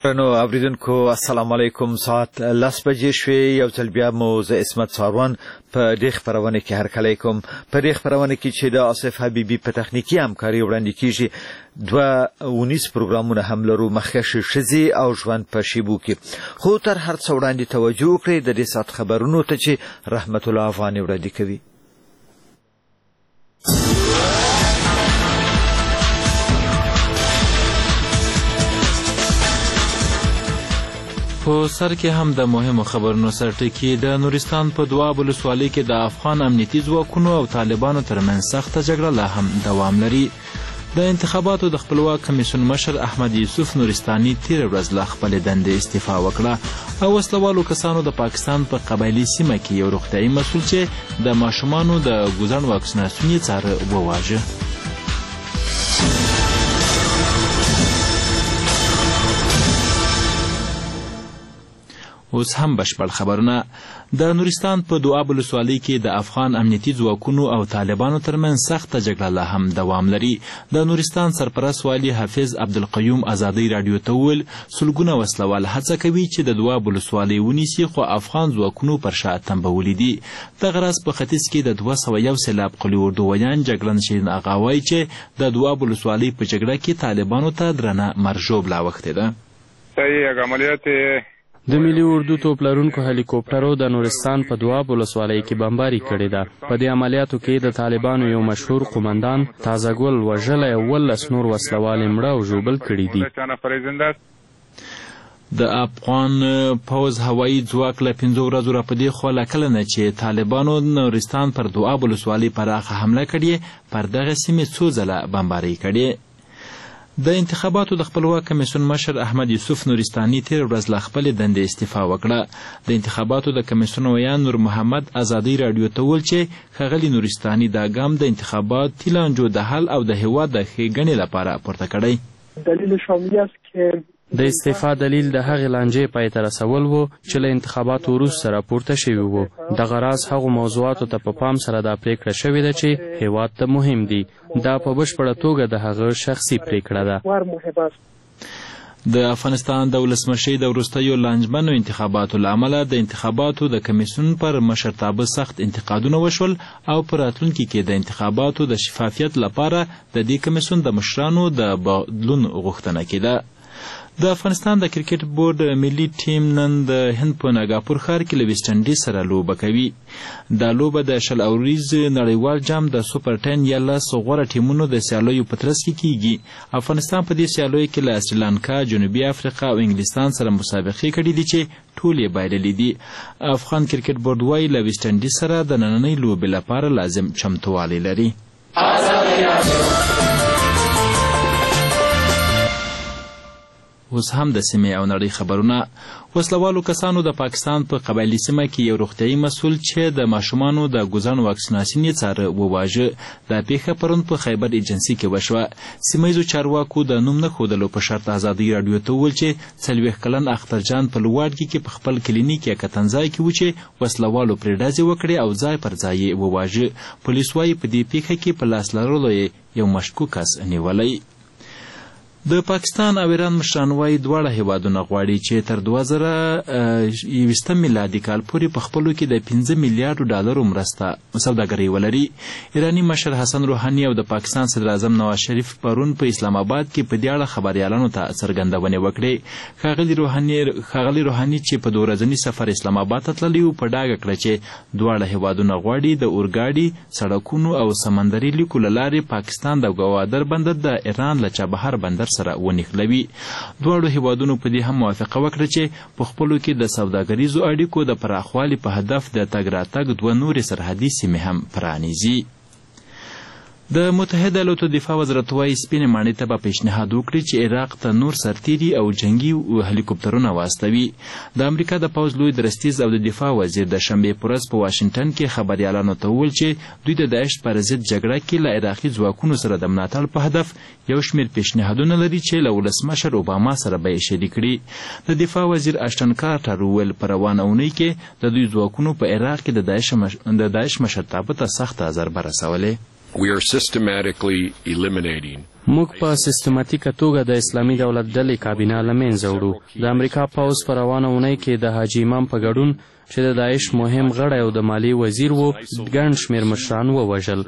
نو اوریدونکو السلام علیکم. ساعت 10 بجې شوې. یو ځل بیا مو زه عصمت ساروان په دې خپرونه کې هرکلی کوم. په دې خپرونه کې چې د آصف حبیبي په تخنیکي همکاري وړاندې کیږي 2 پروګرامونه هم لرو، مخکښې ښځې او ژوند په شیبو کې. خو تر هر څه وړاندې توجه وکړئ د دې ساعت خبرونو ته چې رحمت الله افغاني وړاندې کوي. په سر کې هم د مهمو خبرونو سرټکی. د نورستان په دواب ولسوالۍ کې د افغان امنیتي ځواکونو او طالبانو ترمنځ سخته جګړه لا هم دوام لري. د انتخاباتو د خپلواک کمیسیون مشر احمد یوسف نورستاني تیره ورځ له خپلې دندې استعفا وکړه او وسلوالو کسانو د پاکستان په قبایلي سیمه کې یو روغتیايي مسؤل چې د ماشومانو د ګوزن واکسیناسیون یې څاره وواژه. اوس هم بشپړ خبرونه. د نورستان په دواب ولسوالۍ کې د افغان امنیتي ځواکونو او طالبانو ترمنځ سخته جګړه لا هم دوام لري. د نورستان سرپرست والي حافظ عبدالقیوم ازادۍ راډیو ته وویل سلګونه وسلوال هڅه کوي چې د دواب ولسوالۍ ونیسي، خو افغان ځواکونو پر شا تنبولي دي. دغه راز په ختیځ کې د 201 سېلاب قلي اردویان جګړن شیرین اغا وایي چې د دواب ولسوالۍ په جګړه کې طالبانو ته درنه مرژوب لا وختې ده. صحیح عملیات د ملي اردو توپ لرونکو هلیکوپټرو د نورستان په دواب ولسوالۍ کې بمباري کړې ده. په دې عملیاتو کې د طالبانو یو مشهور قومندان تازه ګل وژلی 19 نور وسلوال مړه او ژوبل کړي دي. د افغان پوځ هوایي ځواک له 5 ورځو راپدې خوا له کله نه چې طالبانو نورستان پر دواب ولسوالۍ پراخه حمله کړې پر دغه سیمې څو ځله بمباري کړې. د انتخاباتو د خپلواک کمیسیون مشر احمد یوسف نورستاني تیر ورځ له خپلې دندې استعفا وکړه. د انتخاباتو د کمیسیون ویان نور محمد ازادۍ راډیو ته وویل چې ښاغلي نورستاني دا ګام د انتخاباتي لانجو د حل او د هېواد د ښېګڼې لپاره پورته کړی. دلیل شامل است که د استعفا دلیل د هغې لانجې پای ته رسول و چې له انتخاباتو وروسته راپورته شوي وو. دغه راز هغو موضوعاتو ته په پام سره دا پریکړه شوې ده چې هېواد ته مهم دي. دا په بشپړه توګه د هغه شخصي پریکړه ده. د افغانستان د ولسمشۍ د وروستیو لانجمنو انتخاباتو له امله د انتخاباتو د کمیسیون پر مشرتابه سخت انتقادونه وشول او په راتلونکي کې د انتخاباتو د شفافیت لپاره د دې کمیسیون د مشرانو د بدلون غوښتنه کېده. د افغانستان د کرکټ بورډ ملي ټیم نن د هند په ناګاپور ښار کې له ویسټ انډیز سره لوبه کوي. دا لوبه د 20 اوریز نړیوال جام د سوپر 10 یا 10 غوره ټیمونو د سیالیو په ترڅ کې کیږي. افغانستان په دې سیالیو کې له سریلانکا، جنوبي افریقا او انګلستان سره مسابقې کړي دي چې ټول یې بایللي دي. افغان کرکټ بورډ وايي له ویسټ انډیز سره د نننۍ لوبې لپاره لازم چمتووالی لري. اوس هم د سیمې او نړۍ خبرونه. وسلوالو کسانو د پاکستان په قبایلي سیمه کې یو روغتیايي مسؤل چې د ماشومانو د ګوزن واکسیناسیون یې څاره وواژه. دا پیښه پرون په خیبر ایجنسي کې وشوه. سیمه ییزو چارواکو د نوم نه ښودلو په شرط ازادۍ راډیو ته وویل چې 40 کلن اخترجان په لوړګي کې په خپل کلینیک یا کتنځای کې و چې وسلوالو پرې ډزې وکړې او ځای پر ځای یې وواژه. پولیس وایي په دې پیښه کې په لاس لرلو یو مشکوک کس نیولی. د پاکستان او ایران مشران وايي دواړه هیوادونه غواړي چې تر 2021 میلادي کال پورې په خپلو کې د 15 میلیارډ ډالرو مرسته سوداګري ولري. ایراني مشر حسن روحاني او د پاکستان صدر اعظم نواز شریف پرون په اسلام آباد کې په دې اړه خبريالانو ته څرګندونې وکړې. ښاغلي روحاني چې په 2 ورځني سفر اسلام آباد ته تللی و په ډاګه کړه چې دواړه هیوادونه غواړي د اورګاډي، سړکونو او سمندري لیکو له لارې پاکستان د ګوادر بندر د ایران له چابهار بندر سره ونښلوي. دواړو هیوادونو په دې هم موافقه وکړه چې په خپلو کې د سوداګریزو اړیکو د پراخوالي په هدف د تګ راتګ 2 نورې سرحدي سیمې هم پرانیزي. د متحده ایالاتو دفاع وزارت وايي سپینې ماڼۍ ته به پیشنهاد وکړي چې عراق ته نور سرتیري او جنگي هلیکوپټرونه واستوي. د امریکا د پوځ لوی درستیز او د دفاع وزیر د شنبې په ورځ په واشنګټن کې خبريالانو ته وویل چې دوی د داعش پر ضد جګړه کې له عراقي ځواکونو سره د ملاتړ په هدف یو شمېر پیشنهادونه لري چې له ولسمشر اوباما سره به یې شریک کړي. د دفاع وزیر اشتن کارټر وویل په روانه اونۍ کې د دوی ځواکونو په عراق کې د داعش مشرتابه ته سخته ضربه رسولې. We are systematically eliminating موږ په سیستماتیکه توګه د اسلامي دولت ډلې کابینه له منځه وړو. د امریکا پوځ په روانه اونۍ کې د حاجي امام په ګډون چې د داعش مهم غړی او د مالیې وزیر و ګڼ شمېر مشران ووژل.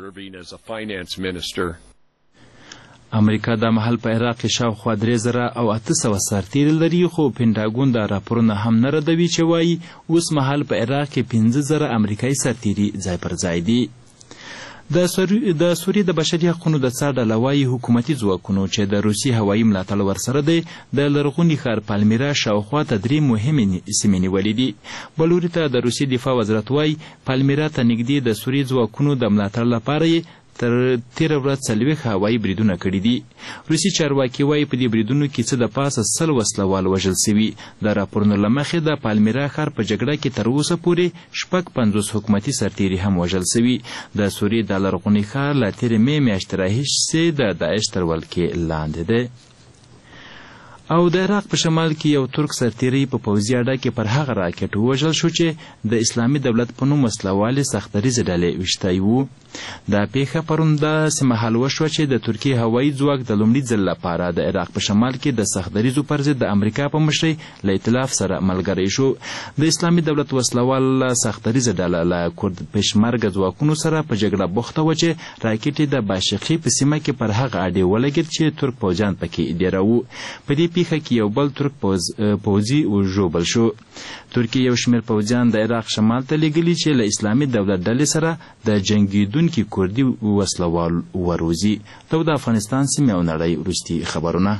امریکا د مهال په عراق کې شاوخوا 3800 سرتیري لري، خو پینټاګون دا راپورونه هم نه ردوي چې وایي اوس مهال په عراق کې 15000 امریکایي سرتیري ځای پر ځای دي. د سوریې د بشري حقوقو د څار ډله وایي حکومتي ځواکونو چې د روسي هوایي ملاتړ ورسره دی د لرغوني ښار پالمیرا شاوخوا ته 3 مهمې سیمې نیولې دي. بلوري ته د روسي دفاع وزارت وایي پالمیرا ته نږدې د سوریې ځواکونو د ملاتړ لپاره یې تر تیره ورځ 40 هوایي بریدونه کړي دي. روسي چارواکي وایي په دې بریدونو کې څه د پاسه 100 وسلوال وژل سوي. د راپورونو له مخې د پالمیرا ښار په جګړه کې تر اوسه پورې 50 حکومتي سرتیري هم وژل سوي. د سوریې د لرغوني ښار له تیرې مې میاشتې راهیسې د داعش تر ولکې لاندې دی. او د عراق په شمال کې یو ترک سرتیری په پوځي اډه کې پر هغه راکټ ووژل شو چې د اسلامي دولت په نوم وسلوالې سختدریځې ډلې ویشتی وو. دا پیښه پرون داسې مهال وشوه چې د ترکیې هوایي ځواک د لومړي ځل لپاره د عراق په شمال کې د سختدریځو پر ضد د امریکا په مشرۍ له ایتلاف سره ملګری شو. د اسلامي دولت وسلوال سختدریځه ډله له کورد پېشمرګه ځواکونو سره په جګړه بوخته وه چې راکټ یې د باشقي په سیمه کې پر هغه اډې ولګېد چې ترک پوځیان پکې ډېره وو. په دې پیښه کې یو بل ترک پوځي وژوبل شو. ترکیه یو شمېر پوځیان د عراق شمال ته لېږلي چې له اسلامي دولت ډلې سره د جنګېدونکي کوردي وسلوال وروزي. دا د افغانستان سیمې او نړۍ وروستي خبرونه.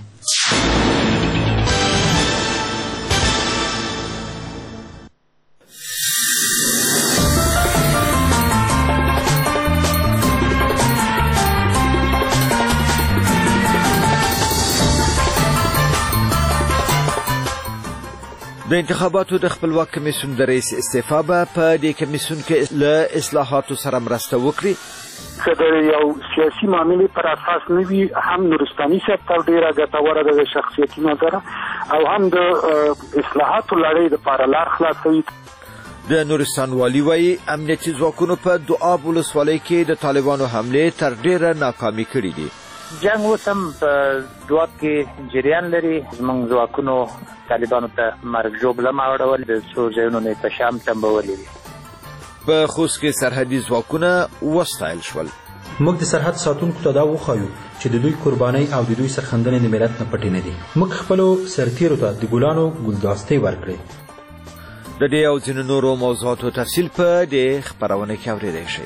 د انتخاباتو د خپلواک کمیسیون د رئیس استعفا به په دې کمیسیون کې له اصلاحاتو سره مرسته وکړي. که د یو سیاسي معاملې پر اساس نه وي، هم نورستاني صاحب ته ډېره ګټوره ده د شخصیتي نظره، او هم د اصلاحاتو لړۍ دپاره لار خلاصوي. د نورستان والي وایي امنیتي ځواکونو په دوعاب ولسوالۍ کې د طالبانو حملې تر ډېره ناکامي کړي دي. جنگ اوس هم په دوعاب کې جریان لري. زموږ ځواکونو طالبانو ته مرګ ژوبله واړول، د څو ځایونو نه په شام تنبولې دي. په خوست کې سرحدي ځواکونه وستایل شول. موږ د سرحد ساتونکو ته دا وښایو چې د دوی قربانۍ او د دوی سرښندنې د ملت نه پټې نه دي. موږ خپلو سرتیرو ته د ګلانو ګلداستۍ ورکړې. د دې او ځینو نورو موضوعاتو تفصیل په دې خپرونه کې اورېدای شئ.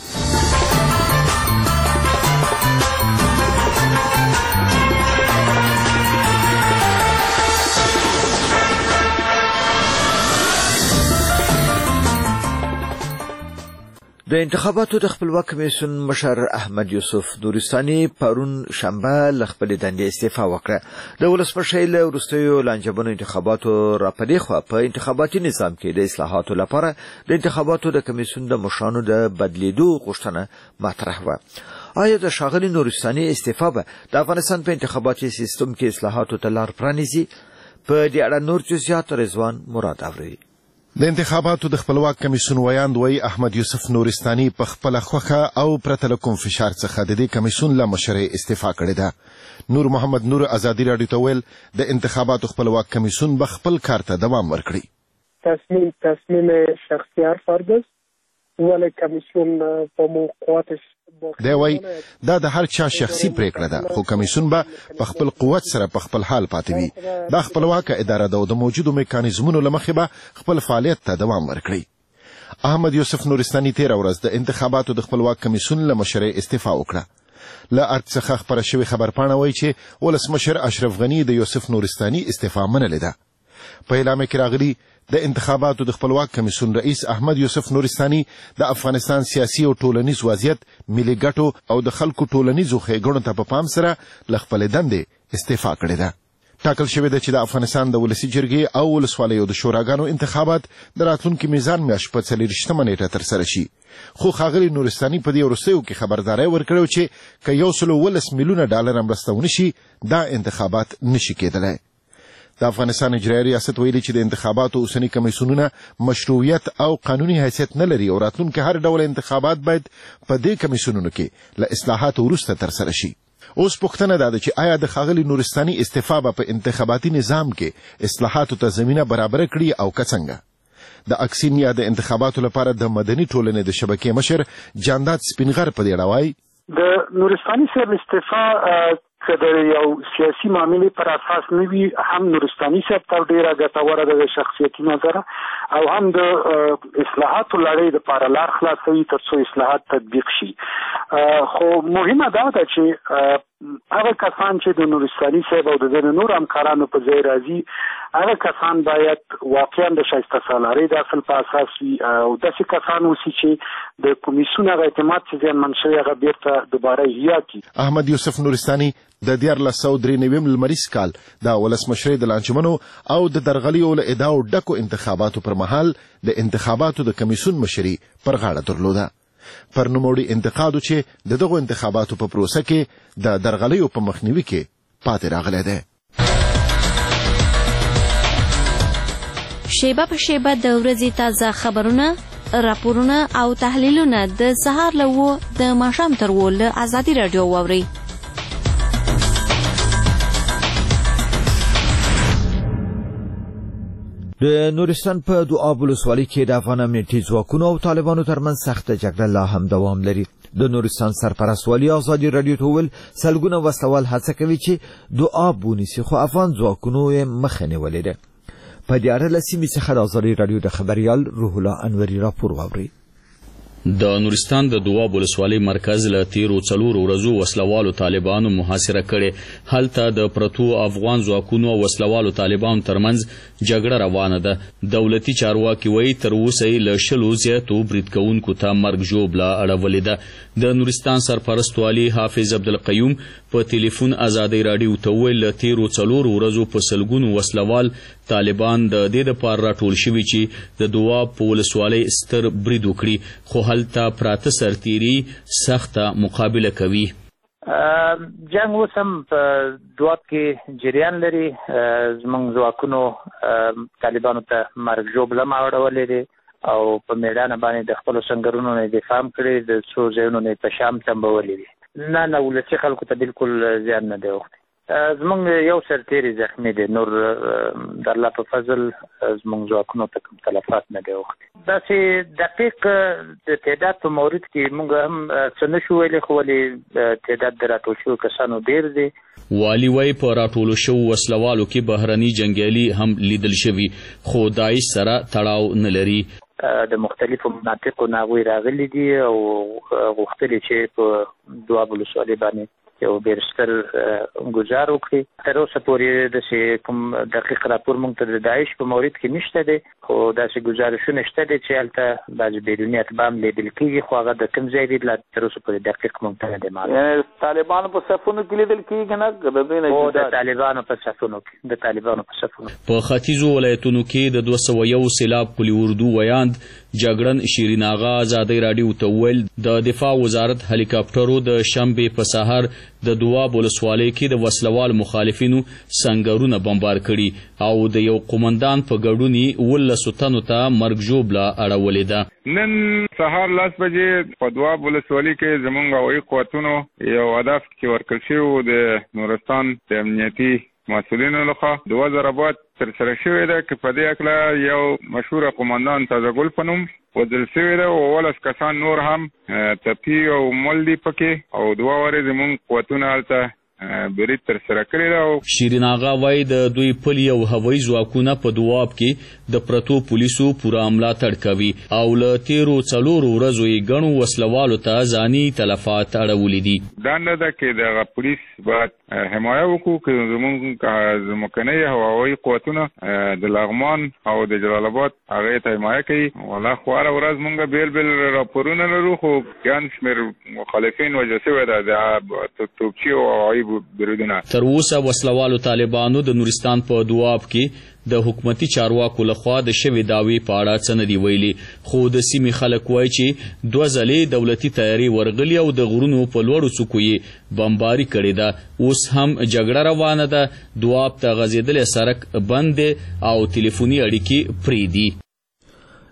د انتخاباتو د خپلواک کمیسیون مشر احمد یوسف نورستاني پرون شنبه له خپلې دندې استعفا وکړه. د ولسمشۍ له وروستیو لانجمنو انتخاباتو راپدې خوا په انتخاباتي نظام کې د اصلاحاتو لپاره د انتخاباتو د کمیسیون د مشرانو د بدلیدو غوښتنه مطرح وه. آیا د ښاغلي نورستاني استعفا به د افغانستان په انتخاباتي سیستم کې اصلاحاتو ته لار پرانیزي؟ په دې اړه نور جزئیات رضوان مراد اوري. د انتخاباتو د خپلواک کمیسیون ویاند وایي احمد یوسف نورستاني په خپله خوښه او پرته له کوم فشار څخه د دې کمیسیون له مشرۍ استعفا کړې ده. نور محمد نور ازادي راډیو ته ویل د انتخاباتو خپلواک کمیسیون به خپل کار ته دوام ورکړي. تصمیم شخصي هر فرد است، ولی کمیسیون با موقعاتش دی وایي دا د هر چا شخصي پریکړه ده، خو کمیسیون به په خپل قوت سره په خپل حال پاتې وي. دا خپلواکه اداره ده او د موجودو میکانیزمونو له مخې به خپل فعالیت ته دوام ورکړي. احمد یوسف نورستاني تېره ورځ د انتخاباتو د خپلواک کمیسیون له مشرۍ استعفا وکړه. له ارګ څخه خپره شوې خبرپاڼه وایي چې ولسمشر اشرف غني د یوسف نورستاني استعفا منلې ده. په اعلامیه کې راغلي د انتخاباتو د خپلواک کمیسیون رئیس احمد یوسف نورستاني د افغانستان سیاسي او ټولنیز وضعیت، ملي ګټو او د خلکو ټولنیزو ښېګڼو ته په پام سره له خپلې دندې استعفا کړې ده. ټاکل شوې ده چې د افغانستان د ولسي جرګې او ولسوالیو د شوراګانو انتخابات د راتلونکي میزان میاشت په 24مه نیټه ترسره شي. خو ښاغلي نورستاني په دې وروستیو کې خبرداری ورکړی چې که 119 میلیونه ډالر مرسته ونه شي دا انتخابات نشي کېدلی. د افغانستان اجرایي ریاست ویلي چې د انتخاباتو اوسني کمیسیونونه مشروعیت او قانوني حیثیت نه لري او راتلونکي هر ډول انتخابات باید په دې کمیسیونونو کې له اصلاحاتو وروسته ترسره شي. اوس پوښتنه ده چې آیا د ښاغلي نورستاني استعفا به په انتخاباتي نظام کې اصلاحاتو ته زمینه برابره کړي او که څنګه؟ د اکسین یا د انتخاباتو لپاره د مدني ټولنې د شبکې مشر جانداد سپینغر په دې اړه وایي د نورستاني صاحب استعفا که د یو سیاسي معاملې پر اساس نه وي هم نورستاني صاحب ته ډېره ګټوره ده د شخصیتي نظره او هم د اصلاحاتو لړۍ دپاره لار خلاصوي تر څو اصلاحات تطبیق شي. خو مهمه دا ده چې هغه کسان چې د نورستاني صاحب او د نور همکارانو په ځای راځي هغه کسان باید واقعا د شایسته سالارۍ د اصل په اساس وي او داسې کسان اوسي چې د کمیسیون هغه اعتماد چې زیانمن شوی هغه بیرته دوباره احیا کړي. احمد یوسف نورستاني د 1993 لمریز کال د ولسمشرۍ د لانجمنو او د درغلیو له ادعاو ډکو انتخاباتو پر مهال د انتخاباتو د کمیسیون مشري پر غاړه درلوده. پر نوموړي انتقادو چې دغه انتخاباتو په پروسه کې د درغلیو په مخنیوي کې پاتې راغلی دی. شیبه په شیبه د ورځې تازه خبرونه، راپورونه او تحلیلونه د سهار له 9 د ماښام تر 10 له ازادي راډیو واورئ. د نورستان په دواب ولسوالۍ کې د افغان امنیتي ځواکونو او طالبانو ترمنځ سخته جګړه لا هم دوام لري. د نورستان سرپرست والي ازادي راډیو ته وویل سلګونه وسلوال هڅه کوي چې دواب ونیسي خو افغان ځواکونو یې مخه نیولې ده. په دې اړه له سیمې څخه د ازادي راډیو د خبریال روح الله انوري راپور واورئ. د نورستان د دواب ولسوالۍ مرکز له تیرو 4 ورځو وسلوالو طالبانو محاصره کړې. هلته د پرتو افغان ځواکونو او وسلوالو طالبانو ترمنځ جګړه روانه ده. دولتي چارواکي وایي تر اوسه یې له 100 زیاتو برید کوونکو ته مرګ ژوبله اړولې ده. د نورستان سرپرست والي حافظ عبدالقیوم په ټلیفون ازادي راډیو ته وویل له تیرو 4 ورځو په سلګونو وسلوال طالبان د دې دپاره راټول شوي چې د دواب په ولسوالۍ ستر برید وکړي خو هلته پراته سرتیري سخته مقابله کوي. جنگ اوس هم په دواب کې جریان لري. زموږ ځواکونو طالبانو ته مرګ ژوبله اړولې دي او په میدان باندې د خپلو سنګرونو نه دفاع کړې، د څو ځایونو نه په شام تنبولې دي. نه ولسي خلکو ته بالکل زیان نه دی اوښتی. زموږ یو سرتیری زخمی دی، نور د الله په فضل زموږ ځواکونو ته کوم تلفات نه دی اوښتی. داسې دقیق د تعداد په مورد کې موږ هم څه نه شو ویلی خو ولې تعداد د راټول شوو کسانو ډېر دی. والي وایي په راټولو شوو وسلوالو کې بهرني جنګیالي هم لیدل شوي خو داعش سره تړاو نه لري. د مختلفو مناطقو نه هغوی راغلي دي او غوښتلي چې په دواب ولسوالۍ باندې یو ډېر ستر ګزار وکړي. تر اوسه پورې داسې کوم دقیق راپور موږ ته د داعش په مورد کې نشته دی خو داسې ګزارشونه شته دي چې هلته بعضې بیروني اتباع هم لیدل کېږي خو هغه د کوم ځای دي لا تر اوسه پورې دقیق موږ ته نه دی معلوم. یعنې طالبانو په صفونو کې لیدل کېږي نه د طالبانو په صفونو کې په ختیځو ولایتونو کې د 201 سیلاب کلي اردو ویاند جګړن شیرین آغا ازادي راډیو ته وویل د دفاع وزارت هلیکاپټرو د شنبې په سهار د دواب ولسوالۍ کې د وسلوال مخالفینو سنګرونه بمبار کړي او د یو قومندان په ګډون 19 تنو ته مرګ ژوبله اړولې ده. نن سهار 10 بجې په دواب ولسوالۍ کې زموږ هوایي قوتونو یو هدف چې ورکړل شوی د نورستان د امنیتي مسؤلینو لخوا 2 ضربات ترسره شوې ده چې په دې هکله یو مشهوره قومندان تازهګل په نوم وژل شوی ده او 18 کسان نور هم تپي او مل دي پکې او 2 ورځې زموږ قوتونه هلته برید ترسره کړی ده. شیرین آغا وایي د دوی پلي او هوایي ځواکونه په دواب کې د پرتو پولیسو پوره ملاتړ کوي او له تیرو 4 ورځو یې ګڼو وسلوالو ته ځاني تلفات اړولي دي. دا نه ده چې دغه پولیس باید حمایه وکړو که زموږ ځمکنۍ هوایي قوتونه د لغمان او د جلال آباد هغې ته حمایه کوي. والله خو هره ورځ موږ بیل بیل راپورونه لرو خو ګڼ شمېر مخالفین وژل شوي ده د توپچي او هوایي بریدونه. تر اوسه وسلوالو طالبانو د نورستان په دواب کې د حکومتي چارواکو لخوا د شوې دعوې په اړه څه نه دي ویلي خو د سیمې خلک وایي چې 2 ځلې دولتي تیاري ورغلي او د غرونو په لوړو څوکو یې بمباري کړې ده. اوس هم جګړه روانه ده. دواب ته غځېدلی سړک بند دی او ټلیفوني اړیکې پرې دي.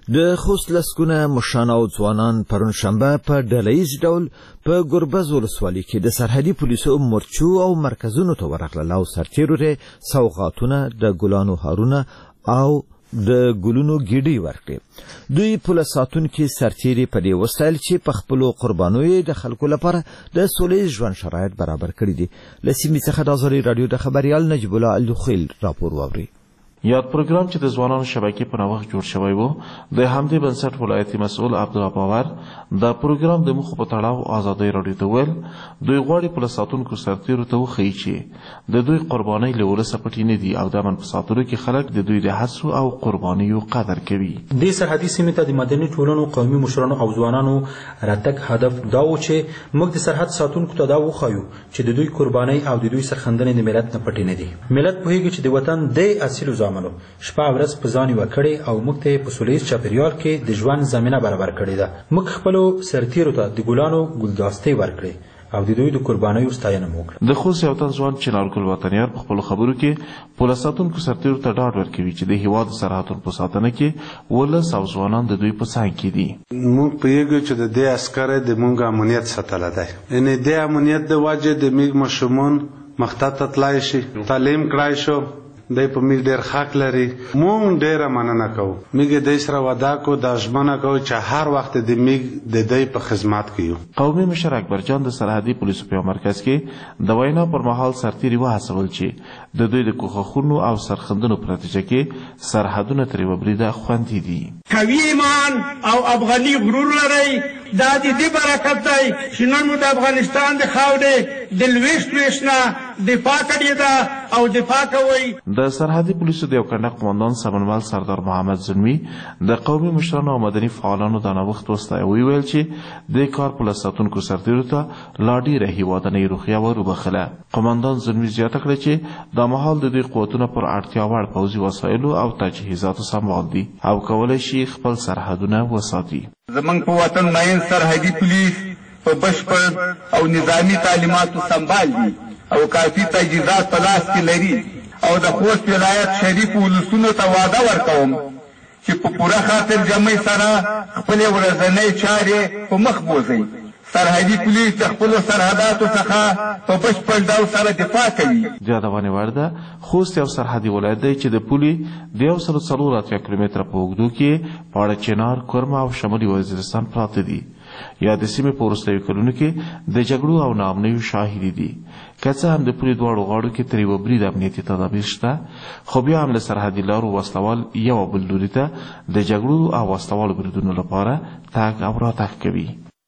د خوست لسکونه مشران او ځوانان پرون شنبه په ډلهییز ډول په ګربز ولسوالۍ کې د سرحدي پولیسو مرچو او مرکزونو ته ورغلل او سرتیرو ته سوغاتونه د ګلانو هارونه او د ګلونو ګیډي ورکړي. دوی پوله ساتونکي سرتیري په دې وستایل چې په خپلو قربانیو د خلکو لپاره د سولې ژوند شرایط برابر کړي دي. له سیمې څخه د آزادۍ راډیو د خبریال نجیب الله الخیل راپور واوري. یاد پروګرام چې د ځوانانو شبکې په نوښت جوړ شوی وو د همدې بنسټ ولایتي مسؤل عبدالله باور دا پروګرام د مخ په تړاو آزادۍ راډیو ته ویل دوی غواړي پوله ساتونکو سرتیرو ته وښیي چې د دوی قربانۍ له ولسه پټې نه دي او د امن په ساتلو کې خلک د دوی د هڅو او قربانیو قدر کوي. دې سرحدي سیمې ته د مدني ټولنو قومي مشرانو او ځوانانو راتګ هدف دا و چې موږ د سرحد ساتونکو ته دا وښایو چې د دوی قربانۍ او د دوی سرښندنې د ملت نه پټې نه دي. ملت پوهیږي چې د وطن د اصلو شپه ورځ په ځان وکړي او موږ ته په سولهییز چاپیریال کې د ژوند زمینه برابر کړې ده. موږ خپلو سرتیرو ته د ګلانو ګلداستې ورکړې او د دوی د قربانیو ستاینه وکړه. د خوست یو تن ځوان چنار ګل وطنیار په خپلو خبرو کې پوله ساتونکو سرتیرو ته ډاډ ورکوي چې د هیواد د سرحدونو په ساتنه کې ولس او ځوانان د دوی په څنګ کې دي. موږ پوهیږو چې د دې عسکر د موږ امنیت ساتل دی. یعنې د امنیت د وجې د موږ ماشومان مختاط تلای شي تعلیم کړای شو دای په موږ ډېر حق لري. موږ ډېره مننه کوو. موږ د سره وعده کو د ژمنه کوو چې هر وخت د موږ د دې په خدمت کوو. قومي مشر اکبر جان د سرحدي پولیسو په مرکز کې د وینا پر مهال سرتیري وهڅول چې د دوی د کوښښونو او سرښندنو په نتیجه کې سرحدونه ترې وبریده خوندي دي. قوي ایمان او افغاني غرور لري. دا د دې برکت دی چې نن مو د افغانستان د خاورې د لویشت نه دفاع کړې ده او دفاع کوي. د سرحدي پولیسو د یو کنډک قوماندان سمنوال سردار محمد زلمی د قومي مشرانو او مدني فعالانو د نوښت وستایه ویل چې د کار پوله ساتونکو سرتیرو ته لا ډېره هیوادنۍ روحیه ور وبخله. قوماندان زلمی زیاته کړه چې دا مهال د دوی قوتونه پر اړتیا وړ پوځي وسایلو او تجهیزاتو سمبال دي او کولی شي خپل سرحدونه وساتي. زمونږ په وطن ماین سرحدي پولیس په بشپړ او نظامی تعلیماتو سمبال دي او کافي تجهیزات په لاس کې لري او د خوست ولایت شریف ولسونو ته وعده ورکوم چې په پوره خاطر جمعي سره خپلې ورځنۍ چارې په مخ بوځي. سرحدي پولیس د خپلو سرحداتو څخه په بشپړ ډول سره دفاع کوي. یادونه وړ ده خوست یو سرحدي ولایت دی چې د پولې د 140 کیلومتره په اوږدو کې پاړه چنار کورما او شمالي وزیرستان پراته دي. یا د سیمې په وروستیو کلونو کې د جګړو او ناامنیو شاهدي دي. که څه هم د پولې دواړو غاړو کې ترې وبرید امنیتي تدابیر شته خو بیا هم له سرحدي لارو وسلوال یو بل لوري ته د جګړو او وسلوالو بریدونو لپاره تګ او راتګ کوي.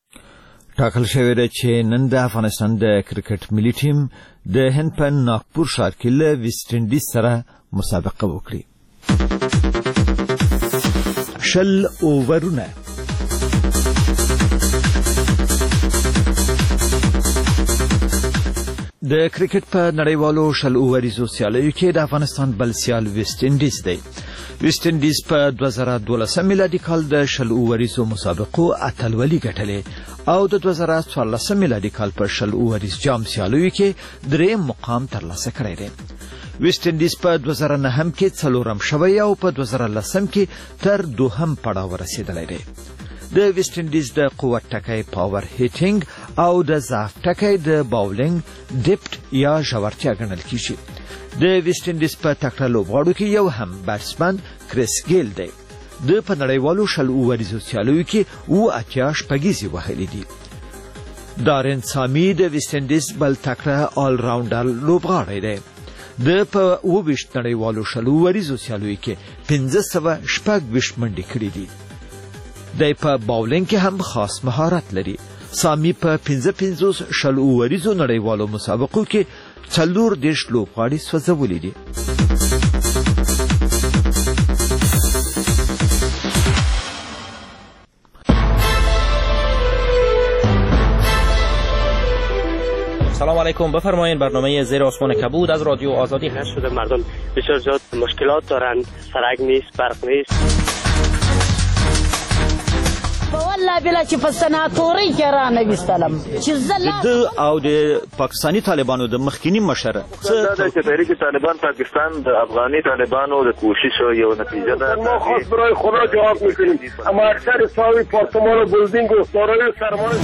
ټاکل شوې ده چې نن د افغانستان د کرکټ ملي ټیم د هند په ناګپور ښار کې له ویسټ انډیز سره مسابقه وکړي. شل اوورونه د کرکټ په نړیوالو شل اووریزو سیالیو کې د افغانستان بل سیال ویسټ انډیز دی. ویسټ انډیز په 2012 میلادي کال د شل اووریزو مسابقو اتلولي ګټلې او د 2014 میلادي کال په شل اووریز جام سیالیو کې دریم مقام ترلاسه کړی دی. ویسټ انډیز په 2009 کې څلورم شوی او په 2010 کې تر دوهم پړاو رسیدلی دی. د ویسټ انډیز د قوت ټکی پاور هیټینګ او د ضعف ټکی د باولینګ ډیپټ یا ژورتیا ګڼل کیږي. د ویسټ انډیز په تکړه لوبغاړو کې یو هم بیټسمن کریس ګیل دی. د په نړیوالو شل اووریزو سیالیو کې 88 شپږیزې وهلې دي. دارین سامي د ویسټ انډیز بل تکړه آل راونډر لوبغاړی دی. د په 22 نړیوالو شل اووریزو سیالیو کې 1526 منډې کړې دي. دی په باولینګ کې هم خاص مهارت لري. سامي په 55 شل اووریزو نړیوالو مسابقو کې 40 لوبغاړي سوځولي دي. سلام علیکم. بفرمایید برنامه زیر آسمان کبود از رادیو آزادی هست. شده مردم بسیار زیاد مشکلات دارند، سرک نیست، برق نیست. والله بلا چې په سناتورۍ کې رانه ویستلم چې د او د پاکستاني طالبانو د مخکینی مشر څه د تحریک طالبان پاکستان د افغاني طالبانو د کوشش یو نتیجه ده ما خواست برای خدا جواب میکنیم اما اکثر ساوی پارتمان بلدینگ و سارای سرمان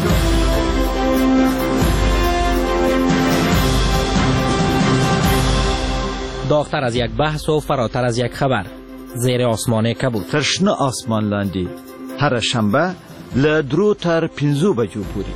داغتر از یک بحث و فراتر از یک خبر زیر آسمان کبود ترشنه آسمان لاندی هر شنبه له 3 تر 5 بجو پورې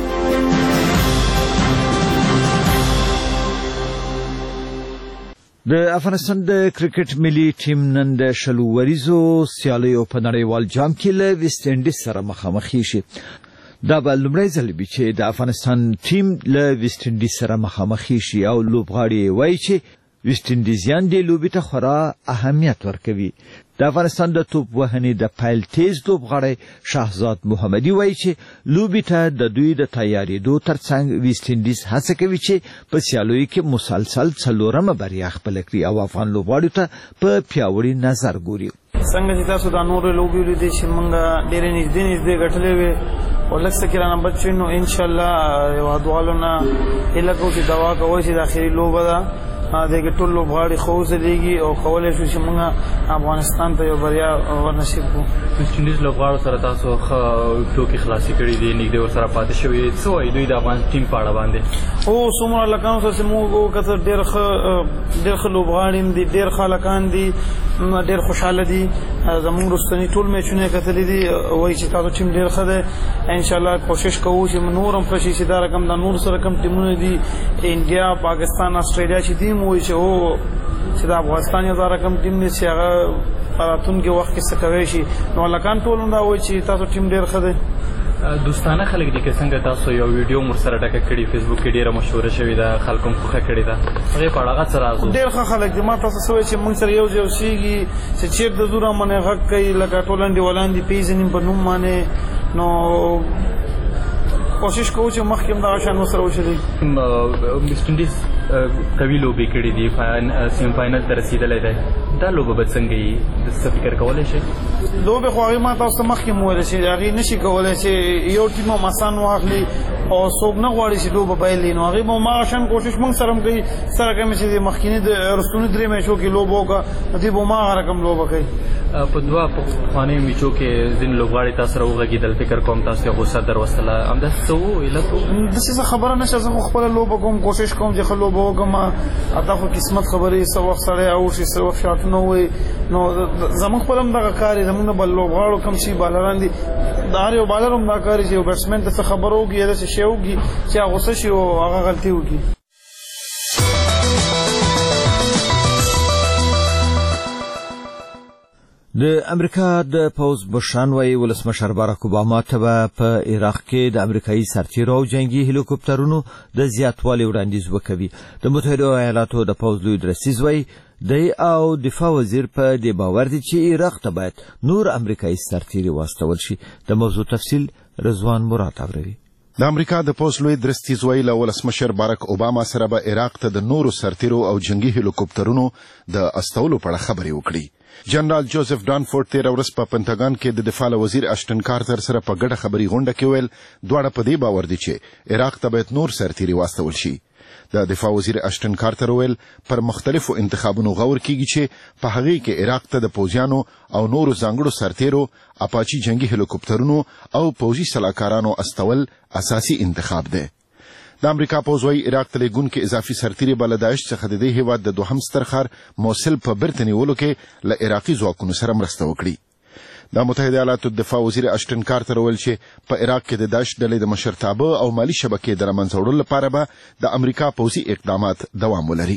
د افغانستان د کرکټ ملي ټیم نن د شلو وریزو سیالیو په نړیوال جام کې له ویسټ انډیز سره مخامخ شي. دا به لومړی ځل وي چې د افغانستان ټیم له ویسټ انډیز سره مخامخ شي او لوبغاړي وایي چې ویسټ انډیزیان د لوبې ته خورا اهمیت ورکوي. د افغانستان د توپ وهنې د پایل تیز لوبغاړی شهزاد محمدي وایي چې لوبې ته د دوی د تیارېدو ترڅنګ ویسټ انډیز هڅه کوي چې په سیالیو کې مسلسل 4مه بریا خپله کړي او افغان لوبغاړو ته په پیاوړي نظر ګوري. څنګه چې تاسو دا نورې لوبې ولیدې چې موږ ډېرې نږدې ګټلې وې او لږ څه کې رانه بچ شوي نو انشاءالله هېوادوالو نه هیله کوو چې دعا کوئ چې د اخري لوبه ده دغه ټول لوبغاړي خو وځلېږي او کولی شو چې موږ افغانستان ته یو بریا ورنصیب کړو. ویسټ انډیز لوبغاړو سره تاسو ښه ټوکې خلاصې کړي دي نږدې ورسره پاتې شوي څه وایي دوی د افغان ټیم په اړه باندې؟ هو څومره هلکانو سره چې موږ وکتل ډېر ښه لوبغاړي دي ډېر ښه هلکان دي ډېر خوشحاله دي. زموږ وروستني ټول میچونه یې کتلي دي وایي چې تاسو ټیم ډېر ښه دی. انشاءالله کوشش کوو چې نور هم ښه شي چې دا رقم د نور سره کوم ټیمونه دي انډیا پاکستان اسټرالیا چې دي وایي چې هو چې د افغانستان یو دا رقم ټیم دی چې هغه په راتلونکي وخت کې څه کوی شي نو هلکان ټول هم دا وایي چې تاسو ټیم ډېر ښه دی. دوستانه خلک دي که څنګه تاسو یو ویډیو مور سره ډکه کړي فیسبوک کې ډېره مشهوره شوې ده خلکو هم خوښه کړې ده هغې په اړه هغه څه راز ډېر ښه خلک دي. ما تاسو څه وایي چې موږ سره یو ځای اوسېږي چې چېرته ځو رامنې غږ کوي لکه ټول انډیوالان دي پېژني په نوم باندې نو کوشش کوو چې مخکې هم دغه شان ورسره وشلي. ویسټ انډیز قوي لوبې کړي دي سیم فاینل ته رسېدلی دی دا لوبه به څنګه وي څه فکر کولی شئ؟ لوبې خو هغې ما تاسو ته مخکې م ویلی چې هغې نه شي کولی چې یو ټیم هم اسان واخلي او څوک نه غواړي چې لوبه پیل نو هغې به هماغه شان کوشش موږ سره هم کوي سره کوي چې د مخکیني د رستوني 3 میچو کې لوبه وکړه نو دوی به هماغه رقم لوبه کوي. په دوه پخوانیو میچو کې ځینې لوبغاړي تاسو سره وغږېدل فکر کوم تاسو یې غوسه در وستله همداسې څه وو علت داسې څه خبره نشته. زه خو خپله لوبه کوم کوشش کوم چې ښه لوبه وکړم دا خو قسمت خبرې څه وخت سړی اوښي څه وخت شاټونه ووایي نو زموږ خپل هم دغه کار یې زموږ نه بل لوبغاړو کم شي بالران دي د هر یو بالر هم دا کار یې چې یو بیټسمین ته څه خبره وکړي یا داسې شی وکړي چې هغه غوسه شي او هغه غلطي وکړي. د امریکا د پوز بشان وایي ولسمشر باراک اوباما ته په عراق کې د امریکایي سرتیرو او جنگي هلیکوپټرونو د زیاتوالي وړاندیز وکوي. د متحده ایالاتو د پوز لوی درستیز وایي دی او دفاع وزیر په دې باور دي چې عراق ته باید نور امریکایي سرتیري واستول شي. د موضوع تفصیل رضوان مراد اوروي. د امریکا د پوز لوی درستیز وایي له ولسمشر باراک اوباما سره به عراق ته د نورو سرتیرو او جنگي هلیکوپټرونو د استولو په اړه خبرې وکړي. جنرال جوزف ډانفورد تېره ورځ په پنټاګان کې د دفاع وزیر اشټن کارتر سره په ګډه خبري غونډه کې ویل دواړه په دې باور دي چې عراق ته باید نور سرتیري واستول شي. د دفاع وزیر اشټن کارتر ویل پر مختلفو انتخابونو غور کیږي چې په هغې کې عراق ته د پوځیانو او نورو ځانګړو سرتیرو اپاچي جنگي هلیکوپټرونو او پوځي سلاکارانو استول اساسي انتخاب دی. د امریکا پوځ وایي عراق ته لیږونکي اضافي سرتیري به له داعش څخه د دې هېواد د 2م ستر ښار موصل په بیرته نیولو کې له عراقي ځواکونو سره مرسته وکړي. د متحده ایالاتو دفاع وزیر اشټن کارتر ویل چې په عراق کې د داعش ډلې د مشرتابه او مالي شبکې د له منځه وړلو لپاره به د امریکا پوځي اقدامات دوام ولري.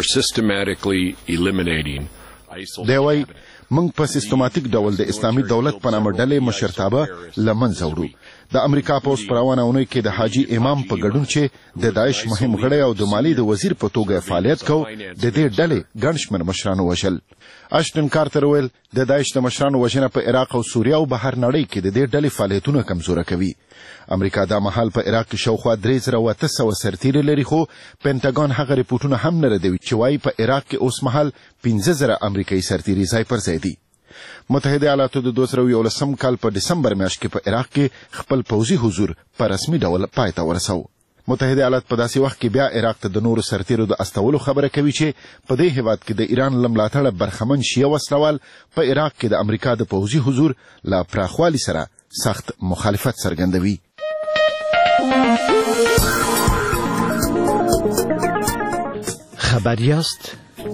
دی وایي موږ په سیستماتیک ډول د اسلامي دولت په نامه ډلې مشرتابه له منځه وړو. د امریکا پوځ په روانه اونۍ کې د حاجي امام په ګډون چې د داعش مهم غړی او د مالي د وزیر په توګه فعالیت کو د دې ډلې ګڼ شمېر مشرانو وژل. اشټن کارتر ویل د داعش د مشرانو وژنه په عراق او سوریه او بهر نړۍ کې د دې ډلې فعالیتونه کمزوره کوي. امریکا دا مهال په عراق کې شاوخوا 3800 سرتیري لري خو پینټاګان هغه ریپورټونه هم نه ردوي چې وایي په عراق کې اوس مهال 15000 امریکایي سرتیري ځای پر ځای دي. متحده ایالاتو د 2011 کال په دسمبر میاشت کې په عراق کې خپل پوځي حضور په رسمي ډول پای ته ورساو. متحده ایالات په داسې وخت کې بیا عراق ته د نورو سرتیرو د استولو خبره کوي چې په دې هیواد کې د ایران له ملاتړه برخمن شیعه وسلوال په عراق کې د امریکا د پوځي حضور له پراخوالي سره سخت مخالفت څرګندوي. خبر یاست؟